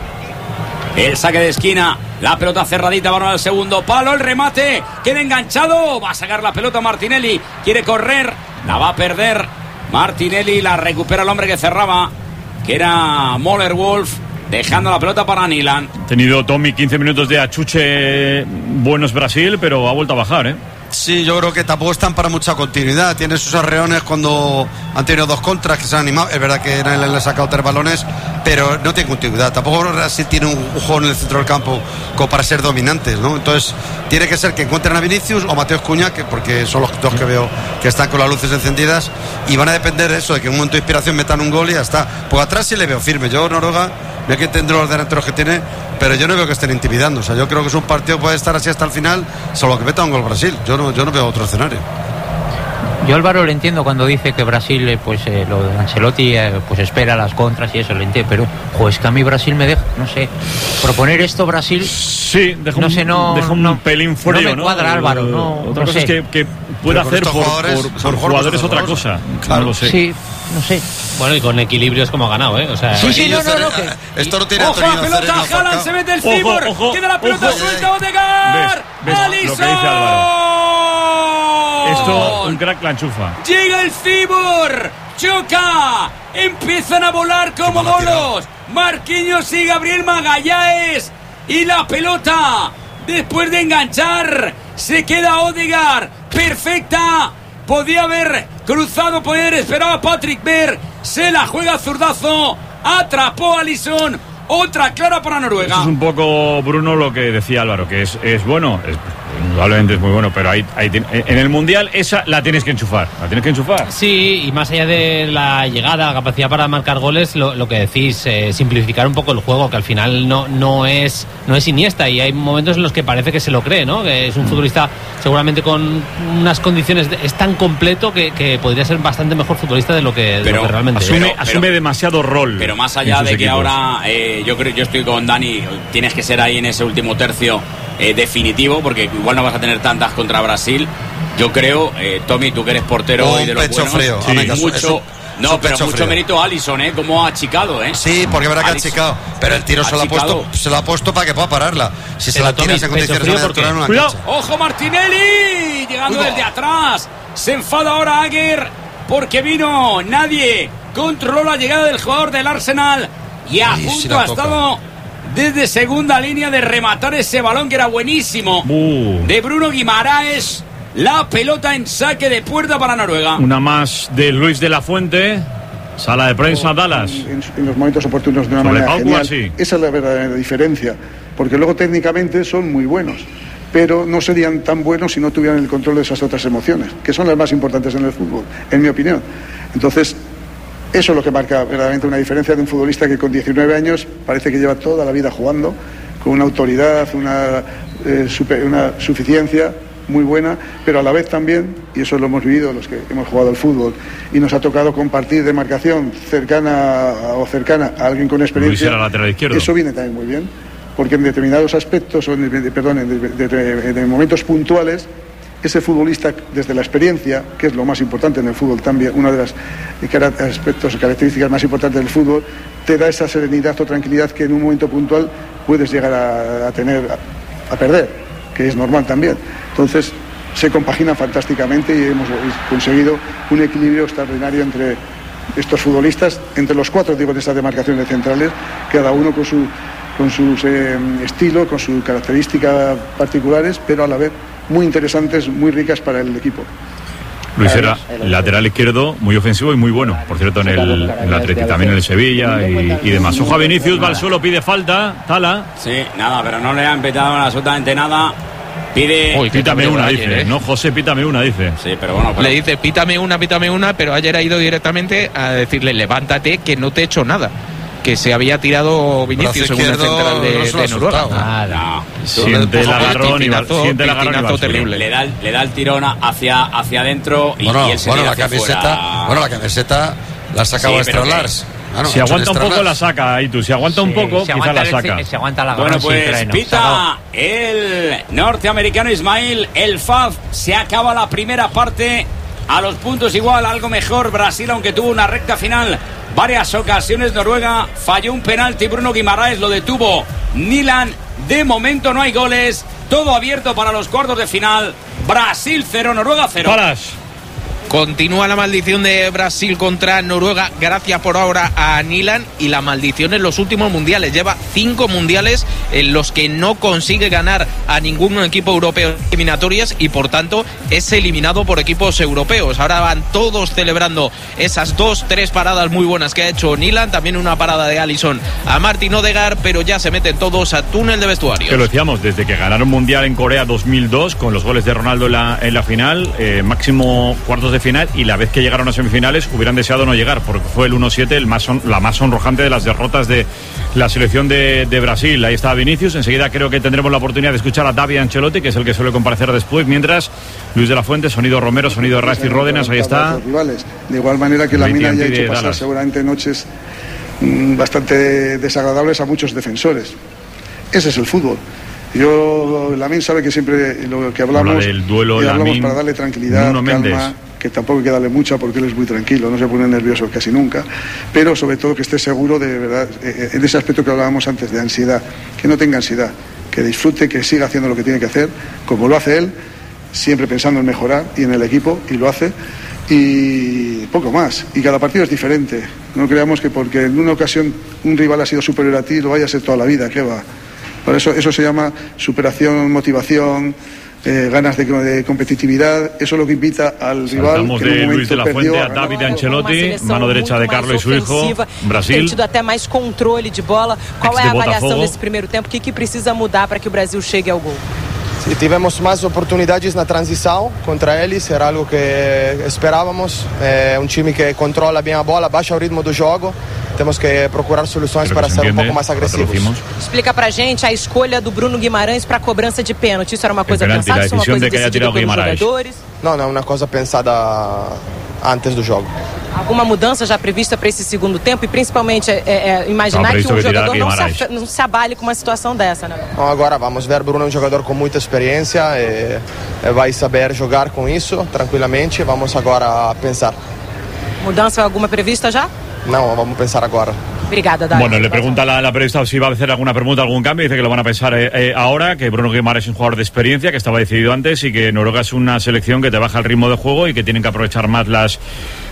[SPEAKER 6] El saque de esquina, la pelota cerradita, balón al segundo palo, el remate, queda enganchado, va a sacar la pelota Martinelli, quiere correr, la va a perder Martinelli, la recupera el hombre que cerraba, que era Moller-Wolf, dejando la pelota para Nilan.
[SPEAKER 2] Ha tenido Tommy quince minutos de achuche buenos Brasil, pero ha vuelto a bajar, ¿eh?
[SPEAKER 12] Sí, yo creo que tampoco están para mucha continuidad. Tiene sus arreones cuando han tenido dos contras que se han animado. Es verdad que nadie le ha sacado tres balones, pero no tiene continuidad. Tampoco Brasil tiene un, un juego en el centro del campo como para ser dominantes, ¿no? Entonces, tiene que ser que encuentren a Vinicius o Mateus Cunha, que, porque son los dos que veo que están con las luces encendidas, y van a depender de eso, de que en un momento de inspiración metan un gol y ya está. Pues atrás sí le veo firme. Yo, Noruega, veo que entiendo los delanteros que tiene, pero yo no veo que estén intimidando. O sea, yo creo que es un partido que puede estar así hasta el final, solo que meta un gol Brasil. Yo no, yo no veo otro escenario.
[SPEAKER 11] Yo Álvaro le entiendo cuando dice que Brasil, eh, pues eh, lo de Ancelotti, eh, pues espera las contras y eso, lo entiendo, pero jo, es que a mí Brasil me deja, no sé, proponer esto Brasil,
[SPEAKER 2] sí, deja
[SPEAKER 11] no
[SPEAKER 2] un,
[SPEAKER 11] sé, no,
[SPEAKER 2] deja un
[SPEAKER 11] no,
[SPEAKER 2] pelín frío,
[SPEAKER 11] no me cuadra,
[SPEAKER 2] ¿no?
[SPEAKER 11] Álvaro, no,
[SPEAKER 2] Otra
[SPEAKER 11] no
[SPEAKER 2] cosa
[SPEAKER 11] sé.
[SPEAKER 2] es que, que puede hacer por, jugadores, por, por jugadores otra cosa. Claro. No lo sé.
[SPEAKER 13] Sí, no sé.
[SPEAKER 11] Bueno, y con equilibrio es como ha ganado, ¿eh? O sea,
[SPEAKER 13] sí, sí, no, no, no. Que...
[SPEAKER 12] Esto no tiene
[SPEAKER 6] ojo la pelota, Haaland se mete el Fibor. Queda la pelota suelta, Odegaard. ¡Alisson!
[SPEAKER 2] Esto, un crack la enchufa.
[SPEAKER 6] Llega el Fibor. Choca. Empiezan a volar como bolos. Marquinhos y Gabriel Magalhães. Y la pelota, después de enganchar, se queda Odegaard. Perfecta. Podía haber cruzado, podía haber esperado a Patrick Berg. Se la juega zurdazo. Atrapó a Alisson. Otra clara para Noruega.
[SPEAKER 2] Eso es un poco, Bruno, lo que decía Álvaro, que es, es bueno, es, indudablemente es muy bueno, pero ahí, ahí en el Mundial esa la tienes que enchufar, la tienes que enchufar.
[SPEAKER 11] Sí, y más allá de la llegada, la capacidad para marcar goles, lo, lo que decís, eh, simplificar un poco el juego, que al final no, no es no es Iniesta, y hay momentos en los que parece que se lo cree, ¿no? Que es un futbolista seguramente con unas condiciones, de, es tan completo que, que podría ser bastante mejor futbolista de lo que, de lo que realmente
[SPEAKER 2] asume,
[SPEAKER 11] es.
[SPEAKER 2] Pero, asume pero, demasiado rol.
[SPEAKER 6] Pero más allá de que
[SPEAKER 2] equipos.
[SPEAKER 6] ahora... Eh, Yo creo, yo estoy con Dani. Tienes que ser ahí en ese último tercio eh, definitivo, porque igual no vas a tener tantas contra Brasil. Yo creo, eh, Tommy, tú que eres portero
[SPEAKER 12] oh,
[SPEAKER 6] y de los
[SPEAKER 12] pecho
[SPEAKER 6] buenos,
[SPEAKER 12] frío.
[SPEAKER 6] Sí. Mucho, no, pero mucho frío. Mérito a Alisson, ¿eh? Cómo ha achicado, ¿eh?
[SPEAKER 12] Sí, porque verá que ha achicado. Pero el tiro se lo ha puesto, se lo ha puesto para que pueda pararla. Si se la tira en condiciones de altura, no la
[SPEAKER 6] ¡Cuidado! ¡Ojo, Martinelli! Llegando desde atrás. Se enfada ahora Aguer porque vino nadie. Controló la llegada del jugador del Arsenal. Y a Ay, punto si ha toca. estado desde segunda línea de rematar ese balón que era buenísimo uh. de Bruno Guimaraes. La pelota en saque de puerta para Noruega.
[SPEAKER 2] Una más de Luis de la Fuente. Sala de prensa, Dallas.
[SPEAKER 21] En, en los momentos oportunos de una
[SPEAKER 2] Sobre
[SPEAKER 21] manera genial.
[SPEAKER 2] Así.
[SPEAKER 21] Esa es la verdadera diferencia. Porque luego técnicamente son muy buenos, pero no serían tan buenos si no tuvieran el control de esas otras emociones, que son las más importantes en el fútbol, en mi opinión. Entonces, eso es lo que marca verdaderamente una diferencia de un futbolista que con diecinueve años parece que lleva toda la vida jugando, con una autoridad, una, eh, super, una suficiencia muy buena, pero a la vez también, y eso lo hemos vivido los que hemos jugado al fútbol, y nos ha tocado compartir demarcación cercana o cercana a alguien con experiencia,
[SPEAKER 2] lateral izquierdo.
[SPEAKER 21] Eso viene también muy bien, porque en determinados aspectos, o en, perdón, en, de, de, de, de momentos puntuales, ese futbolista, desde la experiencia, que es lo más importante en el fútbol también, uno de los aspectos o características más importantes del fútbol, te da esa serenidad o tranquilidad que en un momento puntual puedes llegar a, a tener, a, a perder, que es normal también. Entonces, se compagina fantásticamente y hemos conseguido un equilibrio extraordinario entre estos futbolistas, entre los cuatro, digo, de estas demarcaciones centrales, cada uno con su con su eh, estilo, con sus características particulares, pero a la vez muy interesantes, muy ricas para el equipo.
[SPEAKER 2] Luis era lateral izquierdo, muy ofensivo y muy bueno, por cierto, en el, en el Atleti, también en el Sevilla y, y demás. Ojo a Vinicius, va al suelo, pide falta, Tala.
[SPEAKER 6] Sí, nada, pero no le han petado absolutamente nada. Pide...
[SPEAKER 2] Uy, pítame una, ayer, dice. ¿eh? No, José, pítame una, dice.
[SPEAKER 6] Sí, pero bueno. Pero...
[SPEAKER 9] Le dice, pítame una, pítame una, pero ayer ha ido directamente a decirle, levántate, que no te he hecho nada. Que se había tirado Vinicius en una central de, no de Noruega.
[SPEAKER 6] Nada.
[SPEAKER 2] Siente el agarrón y siente el agarrón
[SPEAKER 6] terrible. Le da, le da el tirón hacia, hacia adentro y,
[SPEAKER 12] bueno,
[SPEAKER 6] y él se
[SPEAKER 12] bueno,
[SPEAKER 6] tira
[SPEAKER 12] la
[SPEAKER 6] hacia
[SPEAKER 12] camiseta,
[SPEAKER 6] fuera.
[SPEAKER 12] Bueno, la camiseta la ha sacado sí, Extra Lars.
[SPEAKER 2] Ah, no, si aguanta un poco la saca ahí tú, si aguanta sí, un poco
[SPEAKER 13] si
[SPEAKER 2] quizá la saca.
[SPEAKER 13] Si, si aguanta la
[SPEAKER 6] bueno, pues pita el norteamericano Ismail El Faf. Se acaba la primera parte a los puntos igual, algo mejor Brasil, aunque tuvo una recta final, varias ocasiones. Noruega falló un penalti, Bruno Guimaraes lo detuvo Nilan. De momento no hay goles, todo abierto para los cuartos de final. Brasil cero, Noruega cero.
[SPEAKER 2] Paras.
[SPEAKER 9] Continúa la maldición de Brasil contra Noruega, gracias por ahora a Nilan, y la maldición en los últimos mundiales. Lleva cinco mundiales en los que no consigue ganar a ningún equipo europeo en eliminatorias y por tanto es eliminado por equipos europeos. Ahora van todos celebrando esas dos, tres paradas muy buenas que ha hecho Nilan, también una parada de Alisson a Martin Odegaard, pero ya se meten todos a túnel de vestuarios.
[SPEAKER 2] Que lo decíamos, desde que ganaron mundial en Corea dos mil dos con los goles de Ronaldo en la, en la final, eh, máximo cuartos de final, y la vez que llegaron a semifinales hubieran deseado no llegar, porque fue el uno siete el más son, la más sonrojante de las derrotas de la selección de, de Brasil. Ahí está Vinicius. Enseguida creo que tendremos la oportunidad de escuchar a David Ancelotti, que es el que suele comparecer después, mientras Luis de la Fuente, sonido Romero, sonido Razi Ródenas. Ahí está.
[SPEAKER 21] De igual manera que la mina haya hecho pasar seguramente noches mmm, bastante desagradables a muchos defensores. Ese es el fútbol. Yo, Lamine sabe que siempre lo que hablamos,
[SPEAKER 2] Habla del duelo
[SPEAKER 21] y hablamos
[SPEAKER 2] Lamine,
[SPEAKER 21] para darle tranquilidad,
[SPEAKER 2] Nuno
[SPEAKER 21] calma,
[SPEAKER 2] Méndez.
[SPEAKER 21] que tampoco hay que darle mucha porque él es muy tranquilo, no se pone nervioso casi nunca, pero sobre todo que esté seguro de verdad, eh, en ese aspecto que hablábamos antes de ansiedad, que no tenga ansiedad, que disfrute, que siga haciendo lo que tiene que hacer, como lo hace él, siempre pensando en mejorar y en el equipo, y lo hace, y poco más, y cada partido es diferente, no creamos que porque en una ocasión un rival ha sido superior a ti, lo vaya a ser toda la vida, ¿qué va? Por eso, eso se llama superación, motivación, eh, ganas de, de competitividad. Eso es lo que invita al rival.
[SPEAKER 2] Saltamos
[SPEAKER 21] que en un
[SPEAKER 2] de
[SPEAKER 21] momento
[SPEAKER 2] Luis de la
[SPEAKER 21] perdió,
[SPEAKER 2] Fuente a
[SPEAKER 21] a
[SPEAKER 2] David
[SPEAKER 21] ganar.
[SPEAKER 2] Ancelotti, mano derecha de Carlos y su hijo,
[SPEAKER 3] Tem
[SPEAKER 2] Brasil.
[SPEAKER 3] tido até mais controle de bola. Qual
[SPEAKER 2] Ex
[SPEAKER 3] é a
[SPEAKER 2] de
[SPEAKER 3] avaliação
[SPEAKER 2] Botafogo.
[SPEAKER 3] desse primeiro tempo? O que, que precisa mudar para que o Brasil chegue ao gol?
[SPEAKER 4] Sí, tivemos más oportunidades na transição contra eles, era algo que esperávamos. É um time que controla bem a bola, baixa o ritmo do jogo. Temos que procurar soluções para ser um pouco mais agressivos.
[SPEAKER 3] Explica pra gente a escolha do Bruno Guimarães para a cobrança de pênalti. Isso era uma coisa
[SPEAKER 4] penalti,
[SPEAKER 3] pensada,
[SPEAKER 4] a
[SPEAKER 3] isso é uma
[SPEAKER 4] decisão
[SPEAKER 3] coisa
[SPEAKER 4] de que haya
[SPEAKER 3] decidida
[SPEAKER 4] tirado
[SPEAKER 3] pelos
[SPEAKER 4] Guimarães.
[SPEAKER 3] jogadores?
[SPEAKER 4] Não, não, uma coisa pensada antes do jogo.
[SPEAKER 3] Alguma mudança já prevista para esse segundo tempo e principalmente é, é, imaginar que um jogador não se, af- não se abale com uma situação dessa, né?
[SPEAKER 4] Não, agora vamos ver, Bruno é um jogador com muita experiência, e, e vai saber jogar com isso tranquilamente. Vamos agora pensar.
[SPEAKER 3] Mudança alguma prevista já?
[SPEAKER 4] Não, vamos pensar agora.
[SPEAKER 3] Obrigada, Dani.
[SPEAKER 2] Bueno, le pregunta la, la periodista si va a hacer alguna pregunta, algún cambio. Dice que lo van a pensar eh, eh, ahora, que Bruno Guimarães es un jugador de experiencia, que estaba decidido antes y que Noruega es una selección que te baja el ritmo de juego y que tienen que aprovechar más las